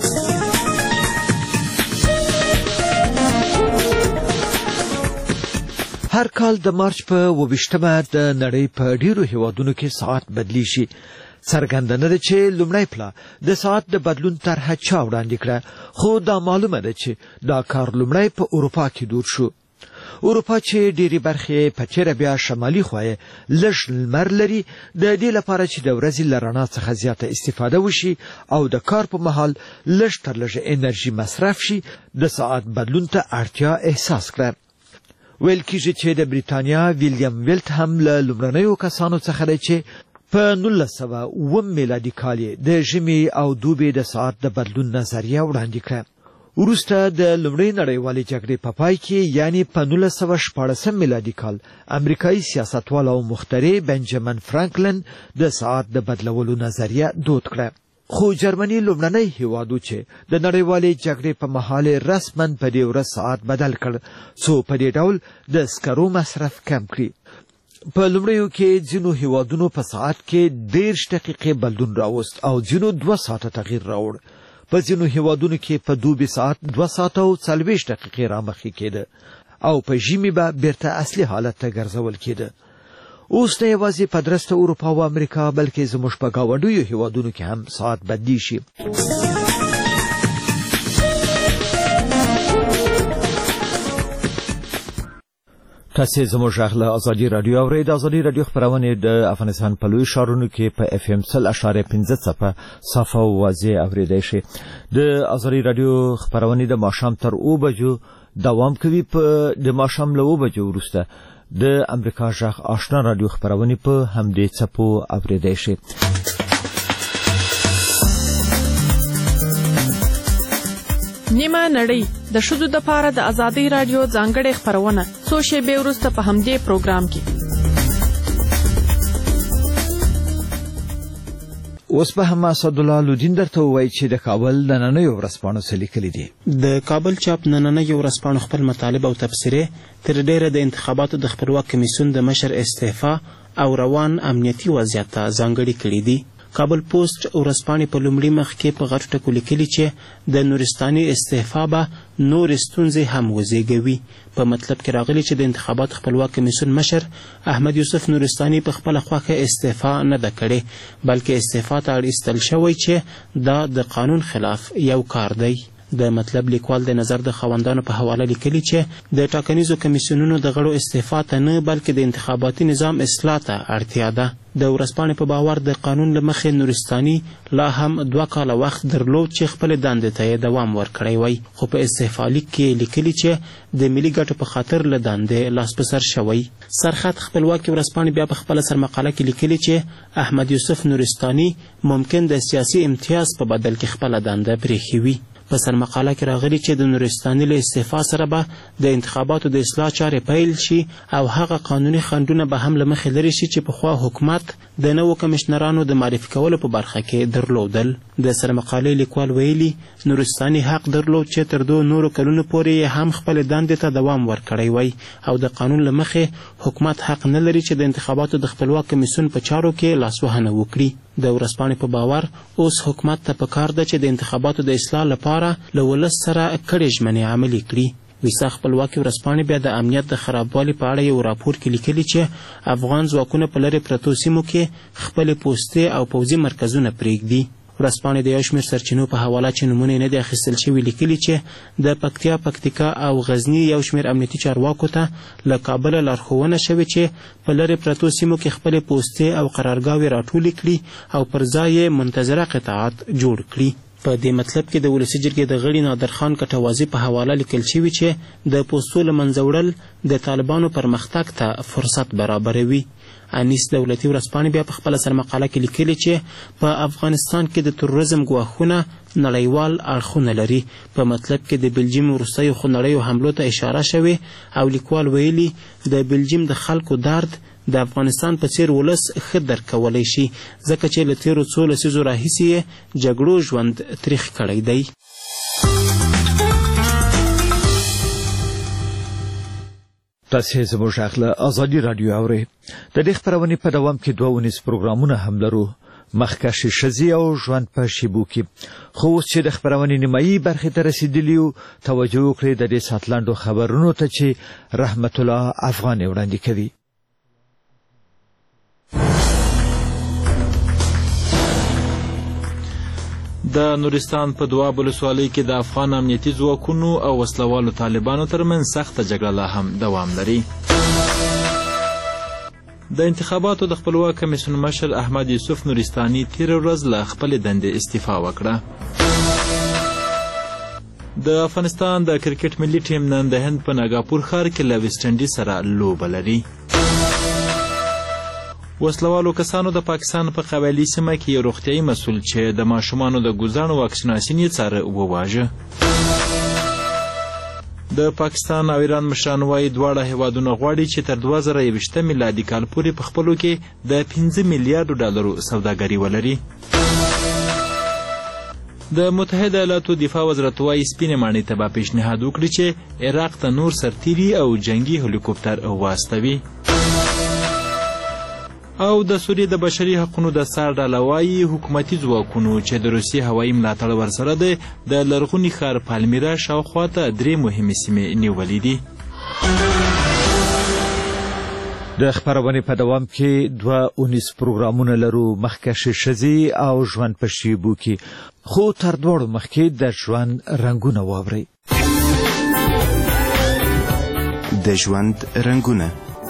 هر کال د مارچ په 28مه د نړۍ په ډیرو هیوادونو کې ساعت بدلی شي. څرګندونه ده چې لومړی پلا د ساعت د بدلون طرحه چا وړاندې کړه، خو دا معلومه ده چې دا کار لومړی په اروپا کې دود شو. اروپا چې ډیری برخې په تیره بیا شمالي خوا لږ لمر لري، د دې لپاره چې د ورځې له رڼا څخه زیاته استفاده وشي او د کار په مهال لږ تر لږه انرژي مصرف شي، د ساعت بدلون ته اړتیا احساس کړه. ویل کېږي چې د بریتانیا ویلیام ویلټ هم له لومړنیو کسانو څخه دی چې په 1909 میلادي کال د ژمي او دوبي د ساعت د بدلون نظریه وړاندې کړه. وروسته د لومړۍ نړیوالې جګړې په پای کې یعنی په 1914 میلادي کال امریکایي سیاستوال او مخترع بنجامین فرانکلن د ساعت د بدلولو نظریه دود کړه. خو جرمني لومړنی هیوادو چې د نړیوالې جګړې په مهال رسما په دې ورځ ساعت بدل کړ څو په دې ډول د سکرو مصرف کم کړي. په لومړیو کې ځینو هیوادونو په ساعت کې 10 دقیقې بدلون راوست او ځینو 2 ساعته تغییر راوړ. په ځینو هیوادونو کې په دوبي ساعت 2 ساعته او 40 دقیقې رامخکې کېده او په ژمي به بیرته اصلي حالت ته ګرځول کېده. اوس نه یوازې په درسته اروپا او امریکا بلکې زموږ په ګاونډیو هیوادونو کې هم ساعت بدلی شي. تاسې زموږ غږ له ازادي راډیو اورئ. د ازادي راډیو خپرونې د افغانستان په لویو ښارونو کې په اف ام 100.5 څپه صافه او واضح اورېدای شي. د ازادي راډیو خپرونې د ماښام تر 2 بجو دوام کوي. په د ماښام له 2 بجو وروسته د امریکا غږ آشنا راډیو خپرونې په همدې څپو اورېدای شي. نیمه نړۍ د ښځو دپاره د ازادۍ راډیو ځانګړې خپرونه څو شېبې وروسته په همدې پروګرام کې. اوس به هم اسدالله لودین درته ووایي چې د کابل نننیو ورځپاڼو څه لیکلي دي. د کابل چاپ نننیو ورځپاڼو خپل مطالب او تبصرې تر ډیره د انتخاباتو د خپلواک کمیسیون د مشر استعفا او روان امنیتي وضعیت ته ځانګړي کړي دي. کابل پوسټ ورځپاڼې په لومړي مخ کې په غټو ټکو لیکلي چې د نورستاني استعفا به نورې ستونزې هم وزېږوي. په مطلب کې راغلي چې د انتخاباتو خپلواک کمیسیون مشر احمد یوسف نورستاني په خپله خوښه استعفا نه ده کړې، بلکې استعفا ته اړ ایستل شوی چې دا د قانون خلاف یو کار دی. د مطلب لیکوال د نظر د خاوندانو په حواله لیکلي چې د ټاکنیزو کمیسیونونو د غړو استعفا ته نه بلکې د انتخاباتي نظام اصلاح ته اړتیا ده. د ورځپاڼې په باور د قانون له مخې نورستاني لا هم 2 کاله وخت درلود چې خپلې دندې ته یې دوام ورکړی وی، خو په استعفا لیک کې لیکلي چې د ملي ګټو په خاطر له دندې لاس په سر شوی. سرخط خپلواکي ورځپاڼې بیا په خپله سرمقاله کې لیکلي چې احمد یوسف نورستاني ممکن د سیاسي امتیاز په بدل کې خپله دنده پرېښې وي. په سرمقاله کې راغلي چې د نورستاني له استعفا سره به د انتخاباتو د اصلاح چارې پیل شي او هغه قانوني خنډونه به هم له مخې لرې شي چې پخوا حکومت د نوو کمشنرانو د معرفي کولو په برخه کې درلودل. د سرمقالې لیکوال ویلي نورستاني حق درلود چې تر 2 نورو کلونو پورې هم خپلې دندې ته دوام ورکړی وی او د قانون له مخې حکومت حق نه لري چې د انتخاباتو د خپلواک کمیسیون په چارو کې لاسوهنه وکړي. د ورځپاڼې په باور اوس حکومت ته پکار ده چې د انتخاباتو د اصلاح لپاره له ولس سره کړې ژمنې عملي کړي. ویسا خپلواکي ورځپاڼې بیا د امنیت د خرابوالي په اړه یو راپور کې لیکلي چې افغان ځواکونه په لرې پرتو سیمو کې خپلې پوستې او پوځي مرکزونه پرېږدي. ورځپاڼې د یو شمېر سرچینو په حواله چې نومونه یې نه دي اخیستل شوي لیکلي چې د پکتیا، پکتیکا او غزني یو شمېر امنیتي چارواکو ته له کابله لارښوونه شوې چې په لرې پرتو سیمو کې خپلې پوستې او قرارګاوې راټولې کړي او پر ځای یې منتظره قطاعات جوړ کړي. په دې مطلب کې د ولسي جرګې د غړي نادرخان کټوازي په حواله لیکل شوي چې د پوستو له منځه وړل د طالبانو پرمختګ ته فرصت برابروي. انیس دولتي ورځپاڼې بیا په خپله سرمقاله کې لیکلي چې په افغانستان کې د تروریزم ګواښونه نړیوال اړخونه لري. په مطلب کې د بلجیم وروستیو خونړیو حملو ته اشاره شوې او لیکوال ویلي د بلجیم د خلکو درد د افغانستان په څیر ولس ښه درک کولی شي ځکه چې له تېرو 13 لسیزو راهیسې یې جګړو ژوند تریخ کړی دی. تاسې زموږ غږ له ازادي راډیو اورئ. د دې خپرونې په دوام کې 2 ونیز پروګرامونه هم لرو، مخکښې ښځې او ژوند په شیبو کې. خو اوس چې د خپرونې نیمایي برخې ته رسېدلي یو، توجه وکړئ د دې ساعت لنډو خبرونو ته چې رحمت الله افغان وړاندې کوي. د نورستان په دواب ولسوالۍ کې د افغان امنیتي ځواکونو او وسلوالو طالبانو ترمنځ سخته جګړه لا هم دوام لري. د انتخاباتو د خپلواک کمیسیون مشر احمد یوسف نورستاني تېره ورځ له خپلې دندې استعفا وکړه. د افغانستان د کرکټ ملي ټیم نن د هند په ناګاپور ښار کې له ویسټ انډیز سره لوبه لري. وسلوالو کسانو د پاکستان په قبایلي سیمه کې یو روغتیایي مسؤل چې د ماشومانو د ګوزانو واکسیناسیون یې څاره وواژه. د پاکستان او ایران مشران وایي دواړه هیوادونه غواړي چې تر 2021 میلادي کال پورې په خپلو کې د 5 میلیارډو ډالرو سوداګري ولري. د متحده ایالاتو دفاع وزارت وایي سپینې ماڼۍ ته به پیشنهاد وکړي چې عراق ته نور سرتیري او جنگي هلیکوپټر واستوي. او د سوریې د بشري حقونو د سر ډله وایي حکومتي ځواکونو چې د روسیې هوایي ملاتړ ورسره دی د لرغوني ښار پالمیرا شاوخوا ته 3 مهمې سیمې نیولې دي. د خپرونې په دوام کې 2 ونیز پروګرامونه لرو، مخکښې ښځې او ژوند په شیبو کې. خو تر دواړو مخکې د ژوند رنګونه واورئ. د ژوند رنګونه.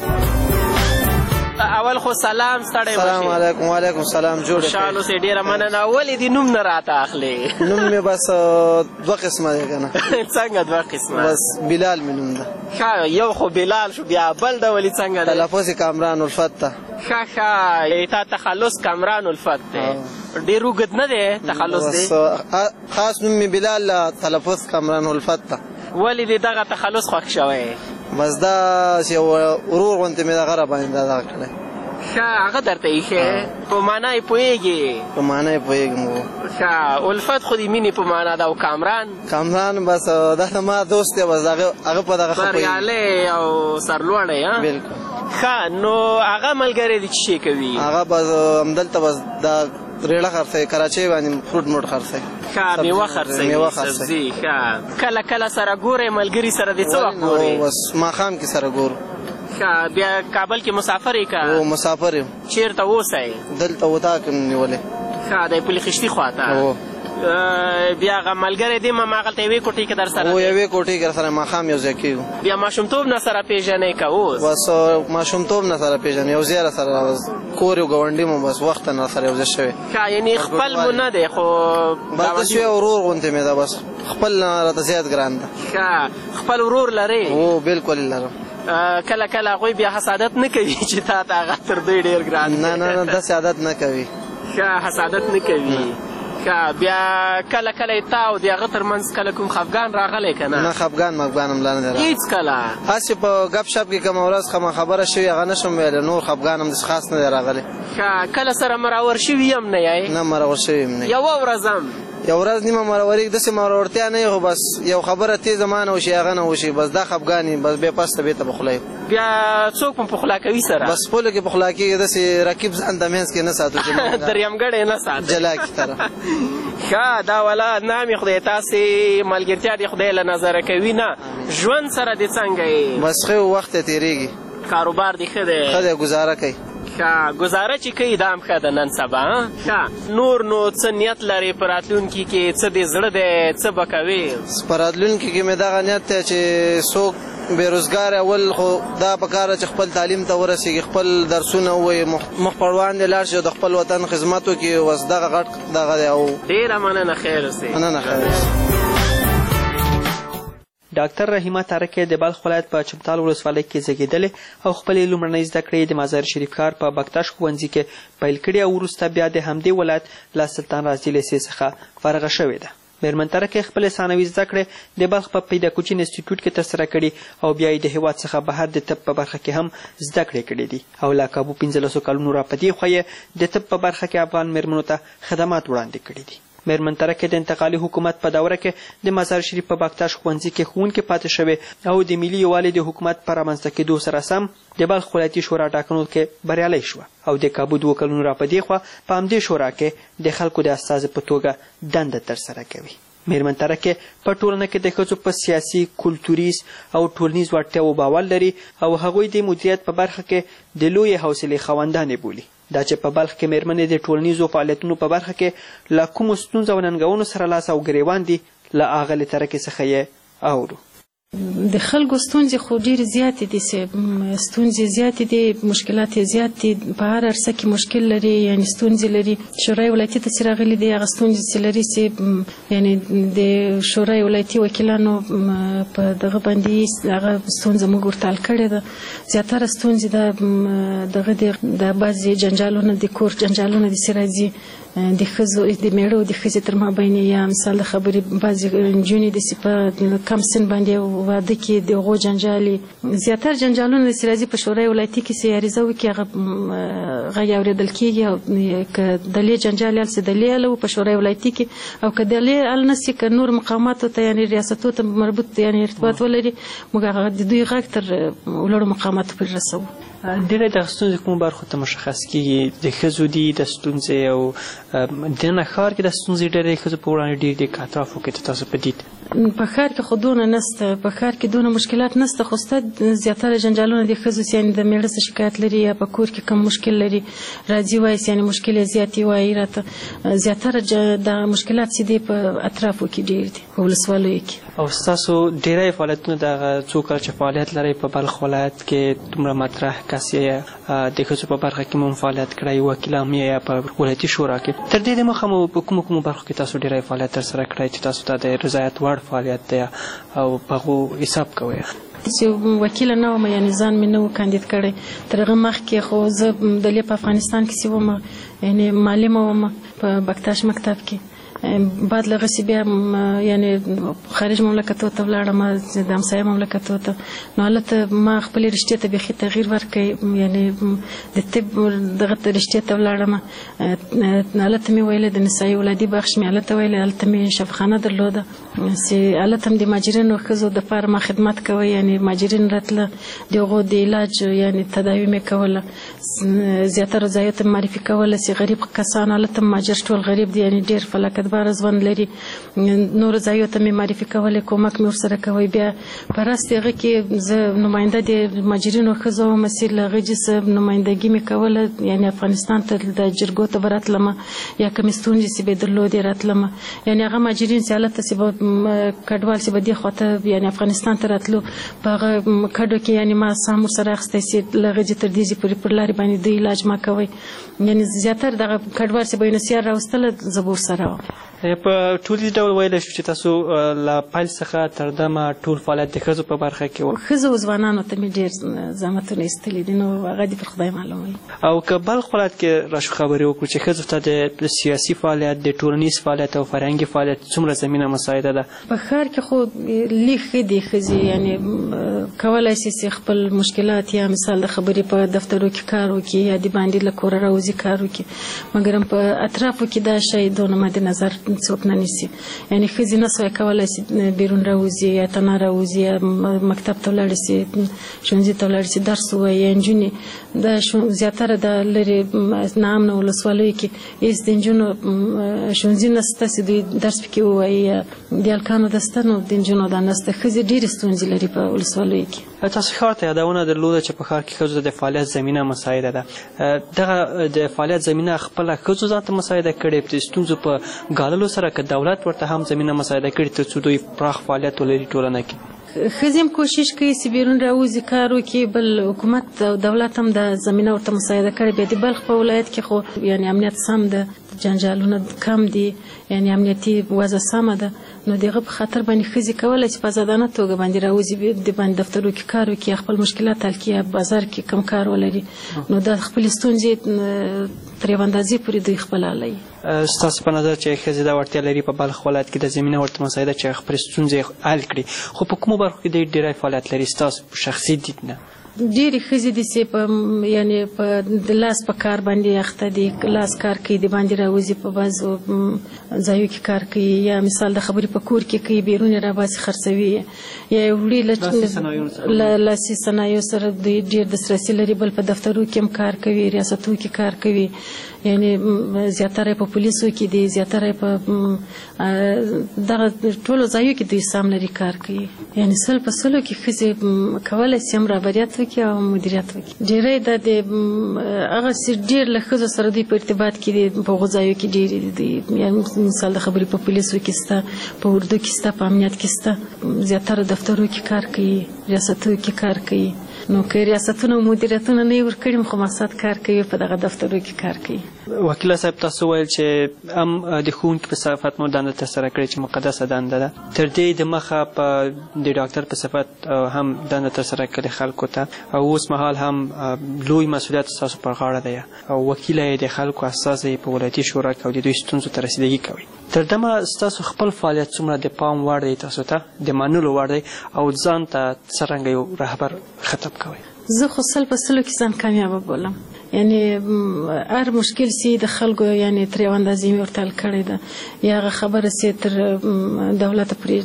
اول خو سلام ستړی وشي. سلام علیکم. وعلیکم سلام. جوړ خوشاله اوسې. ډېره مننه. ولې دې نوم نه راته اخلې؟ نوم مې بس 2 قسمه دی که نه. څنګه 2 قسمه؟ بس بلال مې نوم ده. ښه، یو خو بلال شو، بیا بل ډول یې څنګه دی؟ تلفظ یې کامران الفت ده. ښه، تا تخلص کامران الفت دی. ډېر اوږد نه دی تخلص دی؟ خاص نوم مې بلال، تلفظ کامران الفت ده. ولې دې دغه تخلص خوښ شوی؟ بس دا یو ورور غوندې مې دغه راباندې دغه کړی. ښه، هغه درته ایښی. په معنا یې پوهېږې؟ په معنا یې پوهېږم. ښه، الفت خو د مینې په معنا ده. او کامران؟ کامران بس دا ما دوست دی، بس هغه په دغه ښه پوهېږي. بریالی او سرلوړی. بلکل. ښه، نو هغه ملګری دې څه شی کوي؟ هغه بس همدلته بس دا ریړه خرڅوي، کراچۍ باندې فروټ موټ خرڅوي. ښه، میوه خرڅوي، سبزي. ښه، کله کله سره ګورئ ملګري سره دې څه وخت ګورئ؟ بس ماښام کې سره ګورو. ښه، بیا کابل کې مسافر یې که؟ او مسافر یم. چېرته اوسئ؟ دلته اطاق یم نیولی. ښه، د پلي خشتي خواته. بیا هغه ملګری دی هماغلته یوې کوټې کې در سره؟ او یوې کوټې کې سره ماښام یو ځای کېږو. بیا ماشومتوب نه سره پېژنئ که اوس؟ بس ماشومتوب نه سره پېژنې، یو ځای سره کور یو ګاونډي مو بس وخته نه سره یو ځای شوی. ښه، یعنې خپل مو نه دی خو بس داسې یو ورور غوندې مې ده، بس خپل نه راته زیات ګران ده. ښه، خپل ورور لرې؟ او بلکل یې لرم. کله کله هغوی بیا حسادت نه کوي چې تا ته هغه تر دوی ډېر ګران دی؟ نه نه نه، داسې عادت نه کوي. ښه، حسادت نه کوي. ښه، بیا کله کله یې تا او د هغه تر منځ کله کوم خفګان راغلی که نه؟ نه، خفګان مفګان هم لا نه دی راغلی. هېڅ کله؟ هسې په ګپ شپ کې کومه ورځ خبره شوې هغه نه شم ویلی، نور خفګان هم داسې خاص نه دی راغلی. ښه، کله سره مراور شوي هم نه یی؟ نه، مراور شوي هم نه. یوه ورځ هم؟ یو ورځ نیمه مروري داسې مرورتیا نه وي، خو بس یو خبره تیزه ما نه وشي هغه نه وشي، بس دا خفګان یي. بس بیا پس ته بېرته پخلا یو. بیا څوک په پخلا کوي سره؟ بس خپلو کې پخلا کېږي، داسې رقیب ځان د منځ کې نه ساتو چې درېیمګړی نه ساتو جلا کې طرف. ښه، دا والا نامې خدای تاسې ملګرتیا دې خدای له نظره کوي نه. ژوند سره دې څنګه یې؟ بس ښه وخت یې تېرېږي. کاروبار دې ښه دی؟ ښه دی، ګزاره کوي. ښه، ګزاره چې کوي دا هم ښه ده نن سبا. ښه، نور نو څه نیت لرې په راتلونکي کې؟ څه دې زړه دی؟ څه به کوې؟ په راتلونکي کې مې دغه نیت دی چې څوک بېروزګار اول خو دا پکار ده چې خپل تعلیم ته ورسېږي، خپل درسونه ووایي، مخ پر وړاندې لاړ شي او د خپل وطن خدمت وکړي. بس دغه غټ دغه دی. او ډېره مننه، خیر اوسې. مننه، خیر اوسې. ډاکټر رحیمه تارکې د بلخ ولایت په چمتال ولسوالۍ کې زیږېدلې او خپلې لومړنۍ زده کړې د مزار شریف ښار په بکتاش ښوونځي کې پیل کړې او وروسته بیا د همدې ولایت له سلطان رازي لیسې څخه فارغه شوې ده. میرمن تارکې خپلې ثانوي زده کړې د بلخ په پیداکوچین انسټیټیوټ کې ترسره کړي او بیا یې د هېواد څخه بهر د طب په برخه کې هم زده کړې کړې دي او له کابو 15 کلونو را په دې خوا یې د طب په برخه کې افغان میرمنو ته خدمات وړاندې کړي دي. میرمن تارکې د انتقالي حکومت په دوره کې د مزار شریف په بکتاش ښوونځي کې ښوونکې پاتې شوې او د ملي یووالي د حکومت په رامنځته کېدو سره سم د بلخ ولایتي شورا ټاکنو کې بریالۍ شوه او د کابو 2 کلونو را په دې خوا په همدې شورا کې د خلکو د استازي په توګه دنده ترسره کوي. میرمن تارکې په ټولنه کې د ښځو په سیاسي، کلتوریز او ټولنیز وړتیاو باور لري او هغوی د مدیریت په برخه کې د لویې حوصلې خاوندانې بولي. دا چې په بلخ کې میرمنې د ټولنیزو فعالیتونو په برخه کې له کومو ستونزو او ننګونو سره لاس او ګریوان دي له اغلې تارکې څخه یې اورو. د خلکو ستونزې خو ډېرې زیاتې دي، ستونزې زیاتې دي، مشکلات یې زیات دي، په هر عرصه کې مشکل لري، یعنې ستونزې لري. شورای ولایتي ته چې راغلي دي هغه ستونزې چې لري چې یعنې د شورای ولایتي وکیلانو په دغه باندې هغه ستونزه موږ ورته حل کړې ده. زیاتره ستونزې دغه د بعضې جنجالونه د کور جنجالونه داسې راځي د ښځو د میړه او د ښځې تر مابین یا مثال د خبرې بعضې نجونې داسې په کم سن باندې واده کې د هغو جنجالي زیاتره جنجالونه داسې راځي په شورای ولایتي کې چې عریضه وکړي هغه غږ اورېدل کېږي او که دلې جنجال حل سي دلې حل په شورای ولایتي کې او که دلې حل نه سي که نور مقاماتو ته یعنې ریاستو ته مربوط یعنې ارتباط ولري موږ هغه د دوی غږ تر لوړو مقاماتو پورې رسوو. ډېری دغه ستونزې کومو برخو ته مشخص کېږي؟ د ښځو دي د ستونزې او دننه ښار کې د ستونزې ډېرې ښځو په وړاندې ډېر دي که اطرافو کې تاسو په دید؟ په ښار کې خو دونه نسته، په ښار کې دونه مشکلات نسته، خو سته زیاتره جنجالونه د ښځو چې یعنې د میړه څه شکایت لري یا په کور کې کم مشکل لري راځي وایي چې یعنې مشکل یې زیات وایي راته. زیاتره د مشکلات چې دي په اطرافو کې ډېر دي په ولسوالیو کې. او ستاسو ډېری فعالیتونه دغه څو کاله چې فعالیت لرئ په بلخ ولایت کې دومره مطرح کس یې د ښځو په برخه کې مو فعالیت کړی، وکیل هم یا په ولایتي شورا کې. تر دې دمخه مو په کومو برخو کې تاسو ډېری فعالیت ترسره کړی چې تاسو ته د رضایت وړ فعالیت دی او په هغو حساب کوئ؟ چې وکیله نه وم یعنې ځان مې نه و کاندید کړی. تر هغه مخکې خو زه دلې په افغانستان کې چې وم یعنې معلمه وم په بکتاش مکتب کې. بعد له هغسې بیا یعنې خارج مملکتو ته ولاړم، د همسایه مملکتو ته. نو هلته ما خپلې رشتې ته بیخي تغییر ورکړی، یعنې د طب دغه رشتې ته ولاړم. هلته مې ویلې د نسایي ولادي بخش مې هلته ویلې، هلته مې شفاخانه درلوده چې هلته هم د ماجرینو ښځو دپاره ما خدمت کوی، یعنې ماجرین راتله د هغو د علاج یعنې تداوي مې کوله. زیاتره ځایو ته معرفي کوله چې غریب کسان هلته ماجر ټول غریب دي، یعنې ډېر فلاکت باره ژوند لري. نورو ځایو ته مې معرفي کولی، کومک مې ورسره کوی. بیا په راست هغه کې زه نماینده د ماجرینو ښځو وم چې له هغې جسه نمایندګي مې کوله، یعنې افغانستان ته د جرګو ته به راتلم یا کومې ستونزې چې به یې درلودې راتلم. یعنې هغه ماجرین چې هلته چې به کډوال چې به دې خوا ته یعنې افغانستان ته راتلو په هغه کډو کې یعنې ما سهم ورسره اخیستی چې له هغې تر دې پورې پر لارې باندې دوی علاج ما کوی. یعنې زیاتره دغه کډوال چې به یې نسیار راوستله زه به ورسره وم. په ټولیز ډول ویلی شو چې تاسو له پیل څخه تر دمه ټول فعالیت د ښځو په برخه کې و. ښځو او ځوانانو ته مې ډېر زحمتونه ایستلي دي، نو هغه دې پر خدای معلوم وي. او که بلخ ولایت کې راشو خبرې وکړو چې ښځو ته د سیاسي فعالیت، د ټولنیز فعالیت او فرهنګي فعالیت څومره زمینه مساعده ده؟ په ښار کې خو لږ ښه دي ښځې، یعنې کولی شي چې خپل مشکلات یا مثال د خبرې په دفترو کې کار وکړي یا د باندې له کوره راوځي کار وکړي، مګر په اطرافو کې دا شی دونه مد نظر څوک نه نیسي. یعنې ښځې نه سوی کولی شي بیرون راوځي یا تنه راوځي یا مکتب ته ولاړې شي، ښوونځي ته ولاړې شي، درس ووایي. یا نجونې دا زیاتره د لرې ناامنه ولسوالیو کې هېڅ د نجونو ښوونځي نسته چې دوی درس پکې ووایي، یا د هلکانو ده سته نو د نجونو دا نسته. ښځې ډېرې ستونزې لري په ولسوالیو کې. تاسو ښار ته یادونه درلوده چې په ښار کې ښځو ته د فعالیت زمینه مساعده ده. دغه د فعالیت زمینه خپله ښځو ځان ته مساعده کړې، د ستونزو په ګاللو سره که دولت ورته هم زمینه مساعده کړې تر څو دوی پراخ فعالیت ولري ټولنه کې؟ ښځې هم کوشش کوي چې بیرون راوځي کار وکړي، بل حکومت او دولت هم د زمینه ورته مساعده کړې. بیا د بلخ په ولایت کې خو یعنې امنیت سم ده، جنجالونه کم دي، یعنې امنیتي وضع سمه ده، نو دغه په خاطر باندې ښځې کولی چې په ازادانه توګه باندې راوځي، د باندې دفترو کې کار وکړي، خپل مشکلات حل کړي، بازار کې کم کار ولري، نو دا خپلې ستونزې تر یوه اندازې پورې دوی خپل حلوي. ستاسو په نظر چې ښځې دا وړتیا لري په بلخ ولایت کې د زمینه ورته مساعده چې خپلې ستونزې حل کړي، خو په کومو برخو کې دوی ډېری فعالیت لري ستاسو په شخصي دید نه؟ ډېرې ښځې دي چې یعنې په د لاس په کار باندې اخته دي، لاس کار کوي، د باندې راوځي، په بعضو ځایو کې کار کوي، یا مثال د خبرې په کور کې کوي، بیرون یې راباسي خرڅوي، یا یې وړي لاسي صنایعو سره دوی ډېر دسترسي لري، بل په دفترو کې هم کار کوي، ریاستو کې کار کوي، یعنې زیاتره په پولیسو کې دي، زیاتره په دغه ټولو ځایو کې دوی سم لري کار کوي. یعنې سل په سلو کې ښځې کولی شي هم رهبریت وکړي او مدیریت وکړي. ډېری دا د هغسې ډېر له ښځو سره دوی په ارتباط کې دي، په هغو ځایو کې ډېرې دي، یعنې مثال د خبرې په پولیسو کې شته، په اردو کې شته، په امنیت کې شته، زیاتره دفترو کې کار کوي، ریاستو کې کار کوي. نو که ریاستونه او مدیریتونه نه یې ورکړي، خو مقصد کار کوي، په دغه دفترو کې کار کوي. وکیله صاحب، تاسو ویل چې هم د ښوونکي په صفت مو دنده ترسره کړې چې مقدسه دنده ده، تر دې د مخه په د ډاکټر په صفت هم دنده ترسره کړې خلکو ته، او اوس مهال هم لوی مسؤلیت ستاسو پر غاړه دی، او وکیله یې د خلکو استازی په ولایتي شورا کې او د دوی ستونزو ته رسیدګي کوي. تر دمه ستاسو خپل فعالیت څومره د پام وړ دی، تاسو ته د منلو وړ دی، او ځان ته څرنګه یو رهبر خطاب کوئ؟ زه خو سل په سلو کې ځان کامیابه بولم، یعنې هر مشکل چې د خلکو یعنې تر یوه اندازې مې ورته حل کړې ده، یا هغه خبره چې تر دولته پورې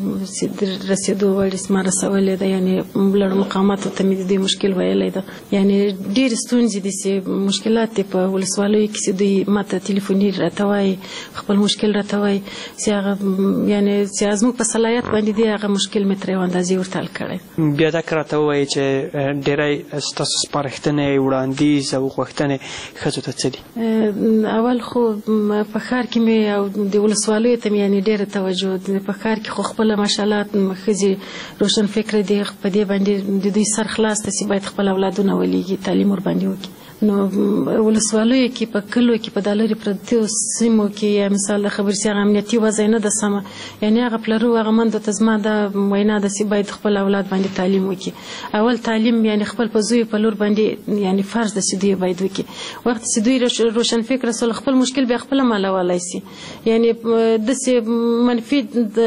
رسېدو وړ ما رسولې ده، یعنې لوړو مقاماتو ته مې د دوی مشکل ویلی ده. یعنې ډېرې ستونزې دي چې مشکلات دي په ولسوالیو کې چې دوی ماته تلیفوني راته وایي، خپل مشکل راته وایي چې هغه یعنې چې زموږ په صلاحیت باندې دی، هغه مشکل مې تر یوه اندازې ورته حل کړی. بیا دا که راته ووایي چې ډېری ستاسو سپارښتنې، وړاندیز او غوښتنې ښځو ته څه دي؟ اول خو په ښار کې مې او د ولسوالیو ته مې یعنې ډېره توجه، په ښار کې خو خپله ماشاءالله ښځې روشن فکره دي، په دې باندې د دوی سر خلاص ته چې باید خپل اولادونه ولیږي، تعلیم ورباندې وکړي. نو ولسوالیو کې په کلو کې په دا لرې پرتو سیمو کې یا مثال د خبرې چې هغه امنیتي وضع نه ده سمه، یعنې هغه پلرو هغه مندو ته زما دا وینا ده چې باید خپل اولاد باندې تعلیم وکړي. اول تعلیم یعنې خپل په زوی په لور باندې یعنې فرض ده چې دوی باید وکړي. وخت چې دوی روشن فکره سول، خپل مشکل بیا خپله حلولی شي، یعنې داسې منفي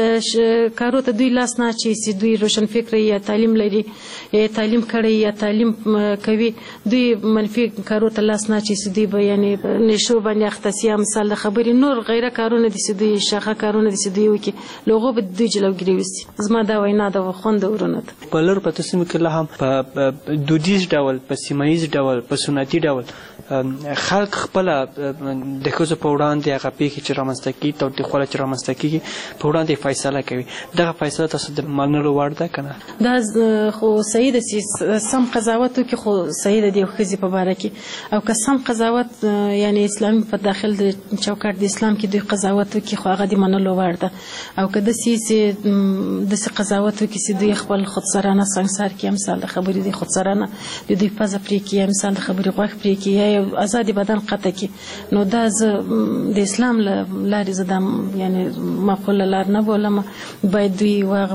کارو ته دوی لاس نه اچوي چې دوی روشن فکره یا تعلیم لري، یا تعلیم کړی، یا تعلیم کوي، دوی منفي کارو ته لاس نه اچوي چې دوی به یعنې نشو باندې اخته سي، یا مثال د خبرې نور غیره کارونه دي چې دوی شاخه کارونه دي چې دوی وکړي، له هغو به دوی جلوګیري وسي. زما دا وینا ده، خوند ورونه ده. په لر پرتو سیمو کې لا هم په دودیز ډول، په سیمه ییز ډول، په سنتي ډول خلک خپله د ښځو په وړاندې هغه پېښې چې رامنځته کېږي، تاوتریخوالی چې رامنځته کېږي، په وړاندې فیصله کوي. دغه فیصله تاسو د منلو وړ ده که نه؟ دا خو صحیح ده چې سم قضاوت وکړي، خو صحیح ده د یو ښځې په باره کې، او که سم قضاوت یعنې اسلامي په داخل د چوکاټ د اسلام کې دوی قضاوت وکړي، خو هغه د منلو وړ ده. او که داسې قضاوت وکړي چې دوی خپل خودسرانه سنګسار کړي، مثال د خبرې د خودسرانه د دوی پزه پرې کړي، یا مثال د خبرې غوږ پرې کړي، یا یو ازادي بدن قطع کړي، نو دا زه د اسلام له لارې زه دا یعنې معقوله لار نه بولم. باید دوی هغه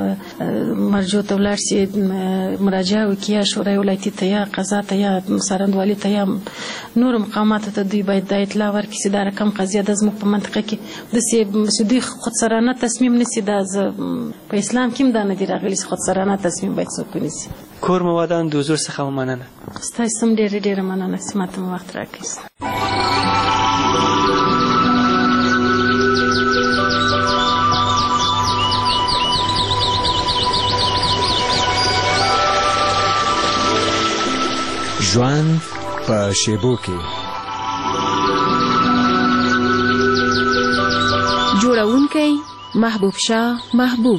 مرجو ته ولاړ شي، مراجعه وکړي، یا شورای ولایتي ته، یا قضا ته، یا څارندوالي ته، یا نورو مقاماتو ته دوی باید دا اطلاع ورکړي چې دا رقم قضیه ده زموږ په منطقه کې، داسې چې دوی خودسرانه تصمیم نیسي. دا زه په اسلام کې هم دا نه دي راغلي چې خودسرانه تصمیم باید څوک ونیسي. کور مو ودان، د حضور څخه مو مننه. ستاسو هم ډېره ډېره مننه چې ماته مو وخت راکړی. ژوند په شیبو کې جوړونکی محبوب شاه محبوب.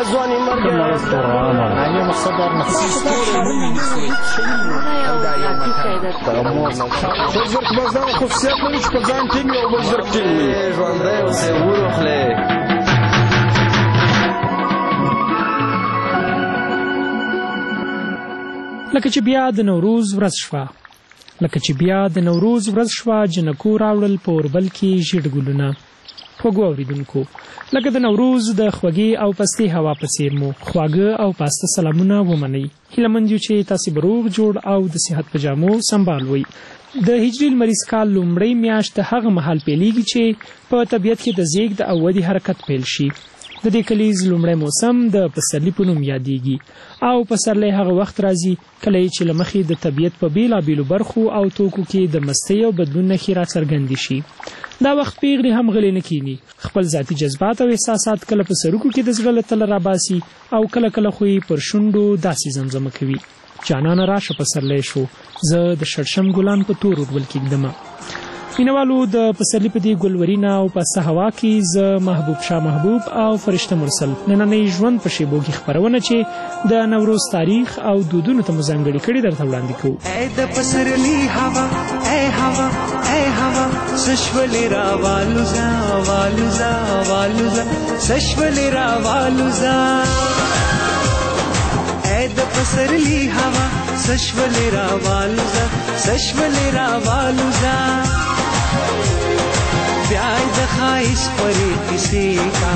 ځواني مرګ بزرګ بزدان خصوصیت لري چې په ځان ټینګ وي او بزرګ ټینګ وي ژوندی اوسې وروخلې لکه چې بیا د نوروز ورځ شوه جنکو راوړل په اوربل کې ژیړ ګلونه خوږو اوریدونکو لکه د نوروز د خوږې او پستې هوا په څیر مو خواږه او پاسته سلامونه ومنئ هیله مند یو چې تاسې به روغ جوړ او د صحت په جامو سمبال وئ د هجري لمریز کال لومړۍ میاشت هغه مهال پیلیږي چې په طبیعت کې د زیږد او ودې حرکت پیل شي د دې کلیز لومړی موسم د پسرلي په نوم یادیږي او پسرلی هغه وخت راځي کله چې له مخې د طبیعت په بیلابیلو برخو او توکو کې د مستۍ او بدلون نښې راڅرګندې شي دا وخت پیغلې هم غلې نه کیني خپل ذاتي جذبات او احساسات کله په سرکو کې د زړه له تله راباسي او کله کله خو یې پر شونډو داسې زمزمه کوي جانانه راشه پسرلی شو زه د شړشم ګلان په تور اوربل کېږدمه مینوالو د پسرلي په دې ګلورینه او پسته هوا کې زه محبوب شاه محبوب او فرشته مرسل نننۍ ژوند په شیبو کې خپرونه چې د نوروز تاریخ او دودونو ته مو ځانګړې کړې درته وړاندې کوو ای د پسرلي هوا ای هوا ای هوا سشولې راوالوزه والوزه والوزه سشولې راوالوزه ای د پسرلي هوا سشولې راوالوزه سشولې راوالوزه بیای د خایس پرې کسی کا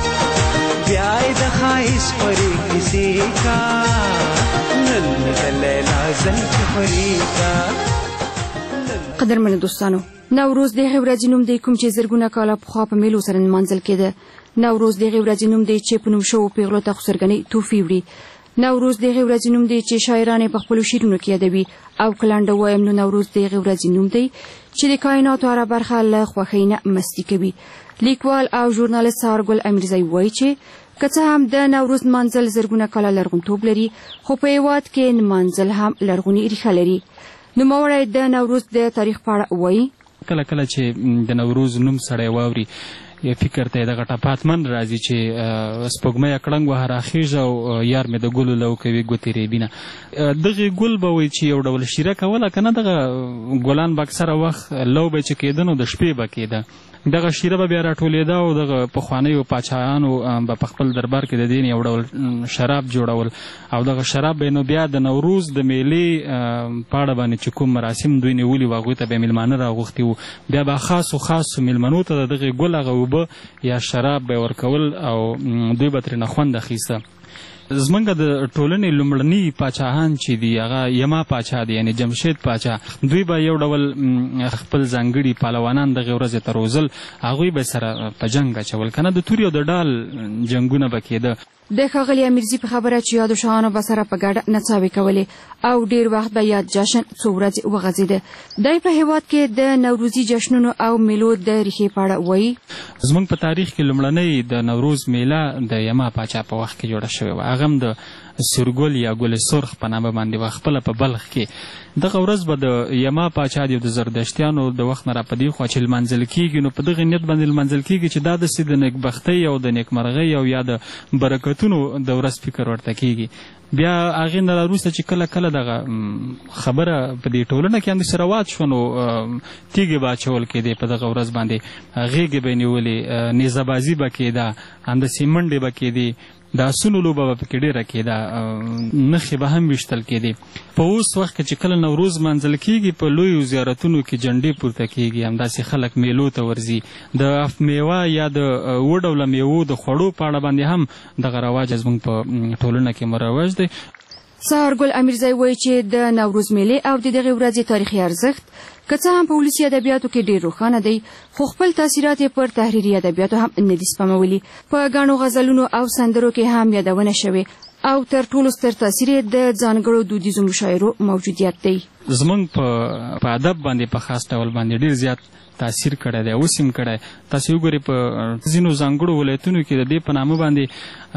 بیای د خایس پرې کسی کا نن د لیلا زلف پرې کا قدرمنو دوستانو نوروز د هغې ورځې نوم دی کوم چې زرګونه کاله پخوا په میلو سره نمانځل کېده نوروز د هغې ورځې نوم دی چې په نوم شوو پیغلو ته خسرګنۍ توفې وړي نوروز د هغې ورځې نوم دی چې شاعران یې په خپلو شعرونو کې یادوي او که لنډه ووایم نو نوروز د هغې ورځې نوم دی چې د کایناتو هره برخه له خوښۍ نه مستي کوي لیکوال او ژورنالست سهارګل امیرزی وایي چې که څه هم د نوروز نمانځل زرګونه کاله لرغونتوب لري خو په هېواد کې نمانځل هم لرغونې ریښه لري نوموړی د نوروز د تاریخ په اړه وایي کله کله چې د نوروز نوم سړی واوري فکر ته دغه ټپاتمن راځي چې سپوږمۍ کړنګ وهه راخیږي او یار مې د ګلو لو کوي ګوتې ریبینه دغې ګل به وایي چې یو ډول شیره کوله که نه دغه ګلان به اکثره وخت لو به چې کېده نو د شپې به کېده دغه شیره به بیا راټولېده او دغه پخوانیو پاچاهانو به په خپل دربار کې د دې یو ډول شراب جوړول او دغه شراب به نو بیا د نوروز د میلې په اړه باندې چې کوم مراسم دوی نیولي وو هغوی ته به میلمانه راغوښتي وو بیا به خاصو میلمنو ته د دغې ګل هغه اوبه یا شراب به ورکول او دوی به ترېنه خوند اخیسته زمونږ د ټولنې لومړني پاچاهان چې دي هغه یما پاچا دی یعنې جمشید پاچا دوی به یو ډول خپل ځانګړي پهلوانان دغې ورځې ته روزل هغوی به سره په جنګ اچول که نه د تورې او د ډال جنګونه به کېده د ښاغلي امیرزي په خبره چې یادو شاهانو به سره په ګډه نڅاوې کولې او ډېر وخت به یاد جشن څو ورځې وغځېده دی په هېواد کې د نوروزي جشنونو او میلو د ریښې په اړه وایي زموږ په تاریخ کې لومړنۍ د نوروز میله د یما پاچا په وخت کې جوړه شوې وه هغه هم د سورګل یا ګل سرخ په نامه باندې وه خپله په بلخ کې دغه ورځ به د یما پاچا د زردشتیانو د وخت نه راپدې خوا چې لمانځل کېږي نو په دغې نیت باندې لمانځل کېږي چې دا داسې د نیکبختۍ او د نیکمرغۍ او یا د برکتونو د ورځ فکر ورته کېږي بیا هغې نه راوروسته چې کله کله دغه خبره په دې ټولنه کې همداسې رواج شوه نو تیږې به اچول کېدې په دغه ورځ باندې غېږې به یې نیولې نیزهبازي به کېده همداسې منډې به کېدې د اسونو لوبه به پکې ډېره کېده نښې به هم ویشتل کېدې په اوس وخت کې چې کله نوروز منځل کېږي په لویو زیارتونو کې جنډې پورته کېږي همداسې خلک میلو ته ورځي د میوه یا د اوه ډوله میوو د خوړو په اړه باندې هم دغه رواج زموږ په ټولنه کې مروج دی سهارګل امیرزی وایي چې د نوروز میلې او د دغې ورځې تاریخي ارزښت که څه هم په ولسي ادبیاتو کې ډېر روښانه دی خو خپل تاثیرات یې پر تحریري ادبیاتو هم نه دي سپمولي په ګڼو غزلونو او سندرو کې هم یادونه شوې او تر ټولو ستر تاثیر یې د ځانګړو دودیزو مشاعرو موجودیت دی زموږ په ادب باندې په خاص ډول باندې ډېر زیات تاثیر کړی دی اوس هم کړی تاسې وګورئ په ځینو ځانګړو ولایتونو کې د دې په نامه باندې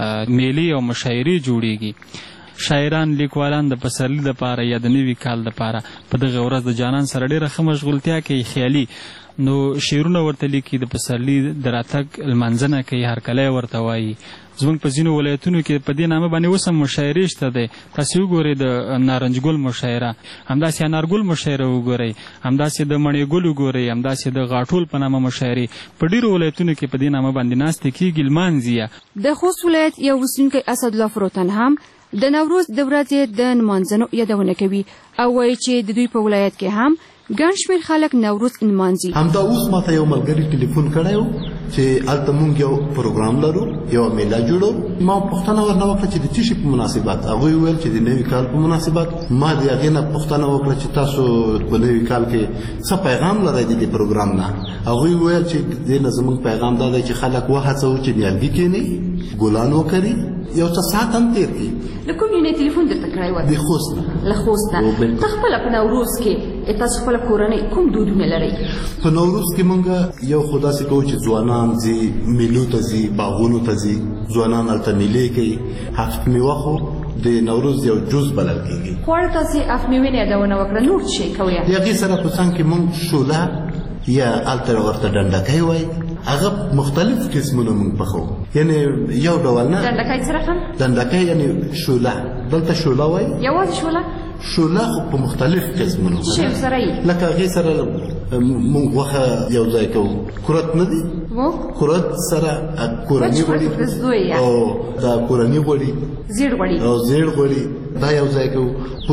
میلې او مشاعرې جوړیږي شاعران لیکوالان د پسرلي دپاره یا د نوي کال دپاره په دغه ورځ د جانان سره ډېره ښه مشغولتیا کوي خیالي نو شعرونه ورته لیکي د پسرلي د راتګ لمانځنه کوي هرکلی ورته وایي. زموږ په ځینو ولایتونو کې په دې نامه باندې اوس هم مشاعرې شته دی. تاسې وګورئ د نارنج ګل مشاعره، همداسې انارګل مشاعره وګورئ، همداسې د مڼې ګل وګورئ، همداسې د غاټول په نامه مشاعرې په ډېرو ولایتونو کې په دې نامه باندې ناستې کېږي لمانځي. د خوست ولایت یو اوسېدونکی اسدالله فروتن هم د نوروز د ورځې د نمانځنو یادونه کوي او وایي چې د دوی په ولایت کې هم ګڼ شمېر خلک نوروز نمانځي. همدا اوس ماته یو ملګري ټلیفون کړی و چې هلته موږ یو پروګرام لرو، یوه میله جوړو. ما پوښتنه ورنه وکړه چې د څه شي په مناسبت. هغوی وویل چې د نوي کال په مناسبت. ما د هغې نه پوښتنه وکړه چې تاسو په نوي کال کې څه پیغام لرئ د دې پروګرام نه. هغوی وویل چې د دې نه زموږ پیغام دا دی چې خلک وهڅوو چې نیالګي کښېني، ګلان وکري، یو څه ساعت هم تېر کړي. له کوم یونې تلیفون درته کړی و؟ د خوست نه. له خوست نه. ته خپله په نوروز کې تاسو خپله کورنۍ کوم دودونه لرئ؟ په نوروز کې موږ یو خو داسې کوو چې ځوانان ځي میلو ته ځي، باغونو ته ځي، ځوانان هلته میلې کوي. هفت میوه خو د نوروز یو جز بلل کېږي. خواړه تاسې هفت میوې نه یادونه وکړه، نور څه شی کوئ؟ د هغې سره په څنګ کې موږ شوله یا هلته ورته ډنډکی وایي، هغه مختلف قسمونه موږ پخوو. یعنې یو ډول نه. ډنډکی څه رقم؟ ډنډکی یعنې شوله، دلته شوله وایي. یوازې شوله؟ شوله خو په مختلف قسمونو شی سره یې لکه هغې سره موږ غوښه یو ځای کوو. کورت نه دی؟ کورت سره کورني غوړي او دا کورني غوړي، زیړ غوړي او زیړ غوړي دا یو ځای کوو. په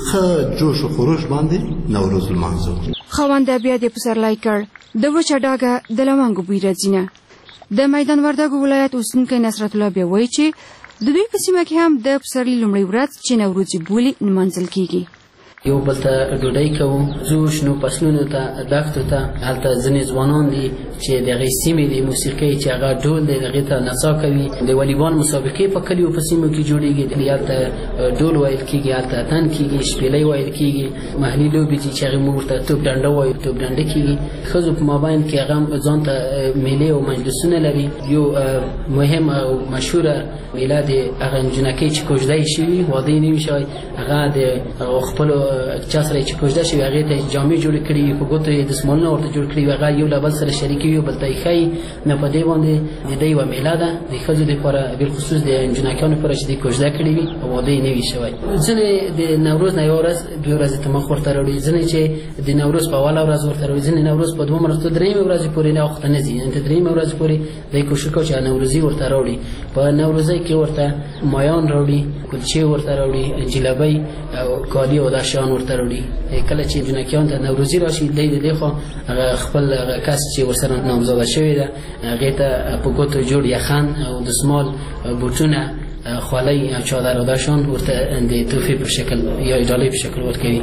ښه جوش و خروش باندې نوروز لمانځو. خاونده بیا دې پسرلی کړ د وچه ډاګه د لونګو بوی راځي نه. د میدان وردګو ولایت اوسېدونکی نصرت الله بیا وایي چې د دوی په سیمه کې هم د پسرلي لومړۍ ورځ چې نوروز یې بولي نمانځل کېږي. یو بل ته ډوډۍ کوو، ځو شنو فصلونو ته، دښتو ته. هلته ځینې ځوانان دي چې د هغې سیمې د موسیقۍ چې هغه ډول دی د هغې ته نڅا کوي. د والیبال مسابقې په کلیو په سیمو کې جوړېږي، هلته ډول ویل کېږي، هلته اتن کېږي، شپېلۍ ویل کېږي. محلي لوبې دي چې هغې موږ ورته توپ ډنډه وایو، توپ ډنډه کېږي. ښځو په مابین کې هغه ځان ته میلې او مجلسونه لري. یو مهم او مشهوره میله د هغه نجونکۍ چې کوژده یې شوي، واده یې نه وي شوی، هغه د خپلو چا سره چې کوژده شوي هغې ته جامې جوړې کړي وي، په ګوتو یې دستمالونه ورته جوړ کړي وي، هغه یو له بل سره شریکې وي، بل ته یې ښایي. نو په دې باندې د دې یوه میله ده د ښځو دپاره، بالخصوص د نجونکیانو لپاره چې دوی کوژده کړې وي او واده یې نه وي شوی. ځینې د نوروز نه یوه ورځ دوې ورځې تمخ ورته راوړي، ځینې چې د نوروز په اوله ورځ ورته راوړي، ځینې نوروز په دومره ورځو درېیمې ورځې پورې نه وخته نه ځي، تر درېیمې ورځې پورې دوی کوشش کوي چې نوروزي ورته راوړي. په نوروزۍ کې ورته مایان راوړي، کلچې ورته راوړي، جلبۍ او کالي او دا شیان ورته راوړي. کله چې جنکیان ته نوروزي راشي دی د دې خوا خپل کس چې ورسره نامزاده شوی ده هغې ته په ګوتو جوړ یخن او دستمال، بوټونه، خولۍ او چادر او دا شیان ورته د تحفې په شکل یا اجالۍ په شکل ورکوي.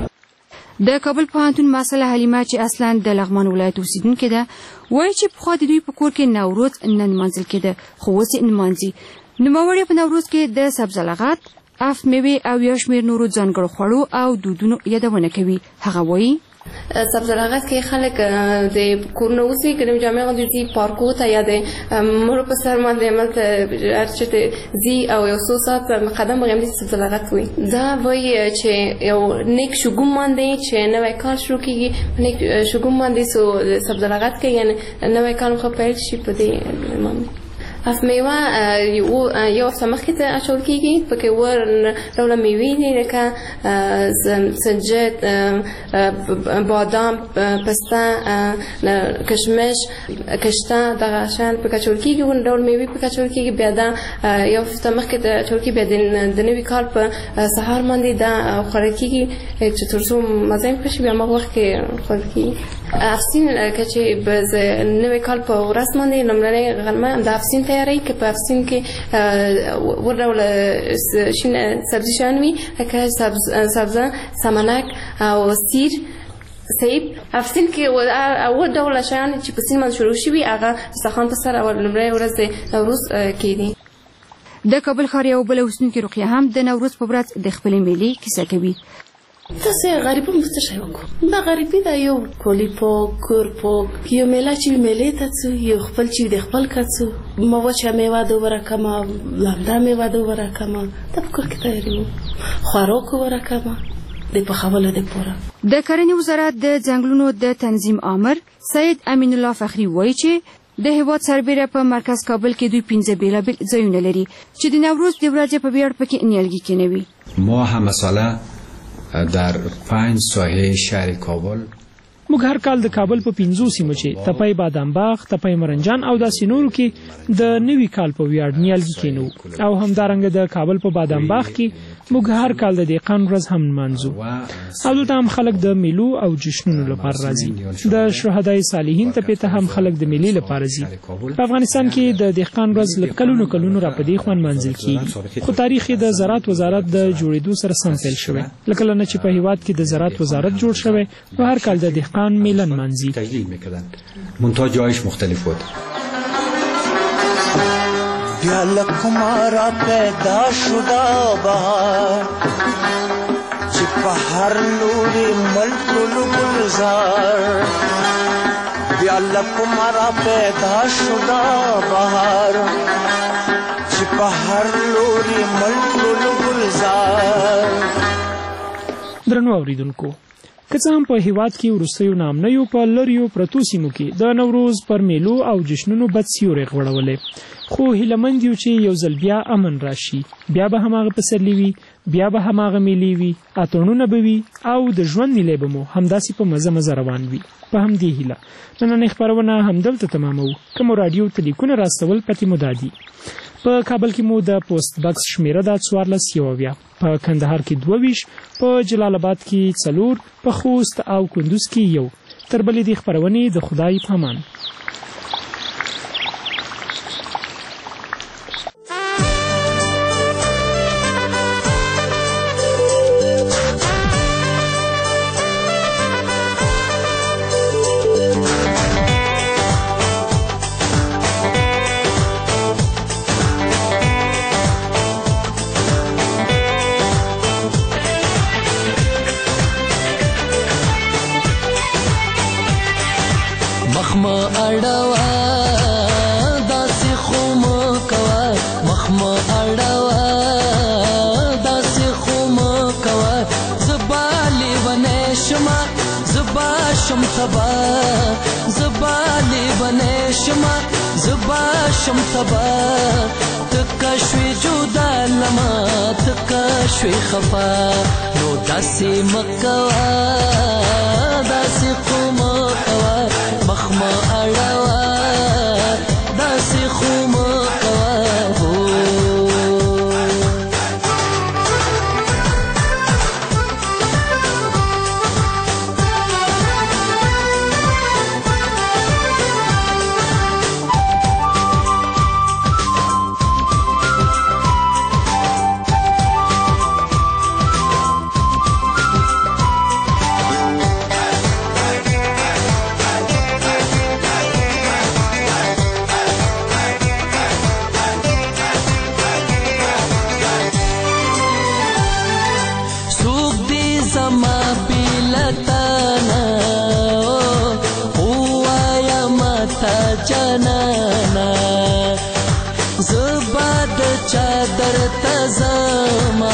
د کابل پوهنتون محصله حلیمه چې اصلا د لغمان ولایت اوسېدونکې ده وایي چې پخوا د دوی په کور کې نوروز نه نمانځل کېده، خو اوس یې نمانځي. نوموړې په نوروز کې د سبزه لغت، هفت میوې او یو شمېر نورو ځانګړو خوړو او دودونو یادونه کوي. هغه وایي سبزه لغت کې خلک د کورونو اوسي ګرم جامې غوندې پارکو ته یا د مړو په سر باندې هملته هر چېرته ځي او یو څو ساعت قدم به همدې سبزه لغت کوي. دا وایي چې یو نیک شګوم باندې چې نوی کال شروع کېږي، نیک شګوم باندې سبزه لغت کوي، یعنې نوی کال خو پیل شي په دې باندې. هفت میوه یو هفته مخکې ته اچول کېږي، پکې اووه ډوله میوې دي لکه سنجد، بادام، پسته، کشمش، کشته، دغه شیان پکې اچول کېږي، اووه ډول میوې پکې اچول کېږي. بیا دا یو هفته مخکې ته اچول کېږي، بیا د نوي کال په سهار باندې دا خوړل کېږي چې تر څو مزه یې ښه شي، بیا هماغه وخت کې خوړل کېږي. افسین که چې نوي کال په ورځ باندې لومړنۍ غرمه د افسین تیاری که په افسین کې اووه ډوله شین سبزي شیان وي لکه سبزه، سمنک او سیر، سیب. افسین کې اووه ډوله شیان چې په سین باندې شروع شوي هغه دسترخوان په سر لومړۍ ورځ د نوروز کې دي. د کابل ښار یو بله اوسېدونکې رقیه هم د نوروز په ورځ د خپلې میلې کیسه کوي. تاسې غریبان به څه شی وکړو؟ دا غریبي ده، یو کالي پاک، کور پاک، یو میله چې وي میلې ته ځو، یو خپل چې وي د خپل کار ځو. ما وچه میوه دو ورکمه، لمده میوه دو ورکمه، دا په کور کې تیاروو. خوراک ورکمه د پخولو دپاره. د کرنې وزارت د ځنګلونو د تنظیم آمر سید امین الله فخری وایي چې د هیواد سربېره په مرکز کابل کې دوی 15 بیلابیل ځایونه لري چې د نوروز د ورځې په ویاړ پکې نیالګي کینوي. ما هم مثلا در 5 ساحه شهر کابل موږ هر کال د کابل په 15 سیمو چې تپای بادام باغ، تپای مرنجان او داسې نورو کې د نوي کال په ویاړ نیالګي کینو او همدارنګه د کابل په بادام باغ کې موږ هر کال د دهقان ورځ هم نمانځو او دلته هم خلک د میلو او جشنونو لپاره راځي. د شهدای صالحین ته هم خلک د میلې لپاره ځي. په افغانستان کې د دهقان ورځ له کلونو راپدې خوان منځل کیږي، خو تاریخ د زراعت وزارت د جوړېدو سره سم پیل شوی. لکه لنه چې په هیواد کې د زراعت وزارت جوړ شوی و هر کال د دهقان میلن منځي. منتها جایش مختلف بود. بیا لکمارا پیدا شدا بهار چې په هر لوري ملکل گلزار. بیا لکمارا پیدا شدا بهار چې په هر لوري ملکل گلزار. درنو اوریدونکو، که څه هم په هیواد کې وروستیو نامنیو په لریو پرتو سیمو کې د نوروز پر میلو او جشنونو بد سیوري غوړولې، خو هیلهمند یو چې یو ځل بیا امن راشي، بیا به هماغه پسرلی وي، بیا به هماغه میلې وي، اتڼونه به وي او د ژوند نیلې به مو همداسې په مزه روان وي. په همدې هیله نننۍ خپرونه همدلته تماموو. که مو راډیو ته لیکونه راستول پتې مو دادي. په کابل کې مو د پوسټ باکس شمیره د 14 په کندهار کې 22، په جلال آباد کې 4، په خوست او کندوز کې 1. تر بلې دې خپرونې د خدای په امان. شم تبا تکا شوی جدا لما تکا شوی خفا نو داسی مکوا داسی خوم کوا مخم اڑوا داسی خوم کوا چادر تزما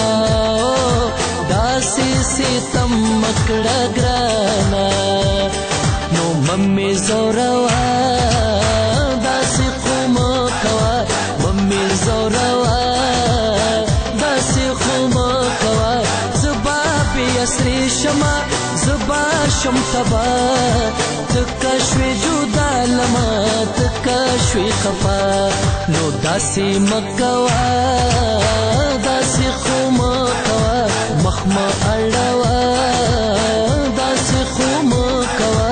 داسې ستم مکړه ګرانا نو ممي زوروا داسې قوم کوا ممي زوروا داسې قوم کوا زبا په اسري شما زبا شم تبا تکشوي جدا لما تکشوي خفا نو داسې مکوا داسې خوم کوا مخم اړوا داسې خوم کوا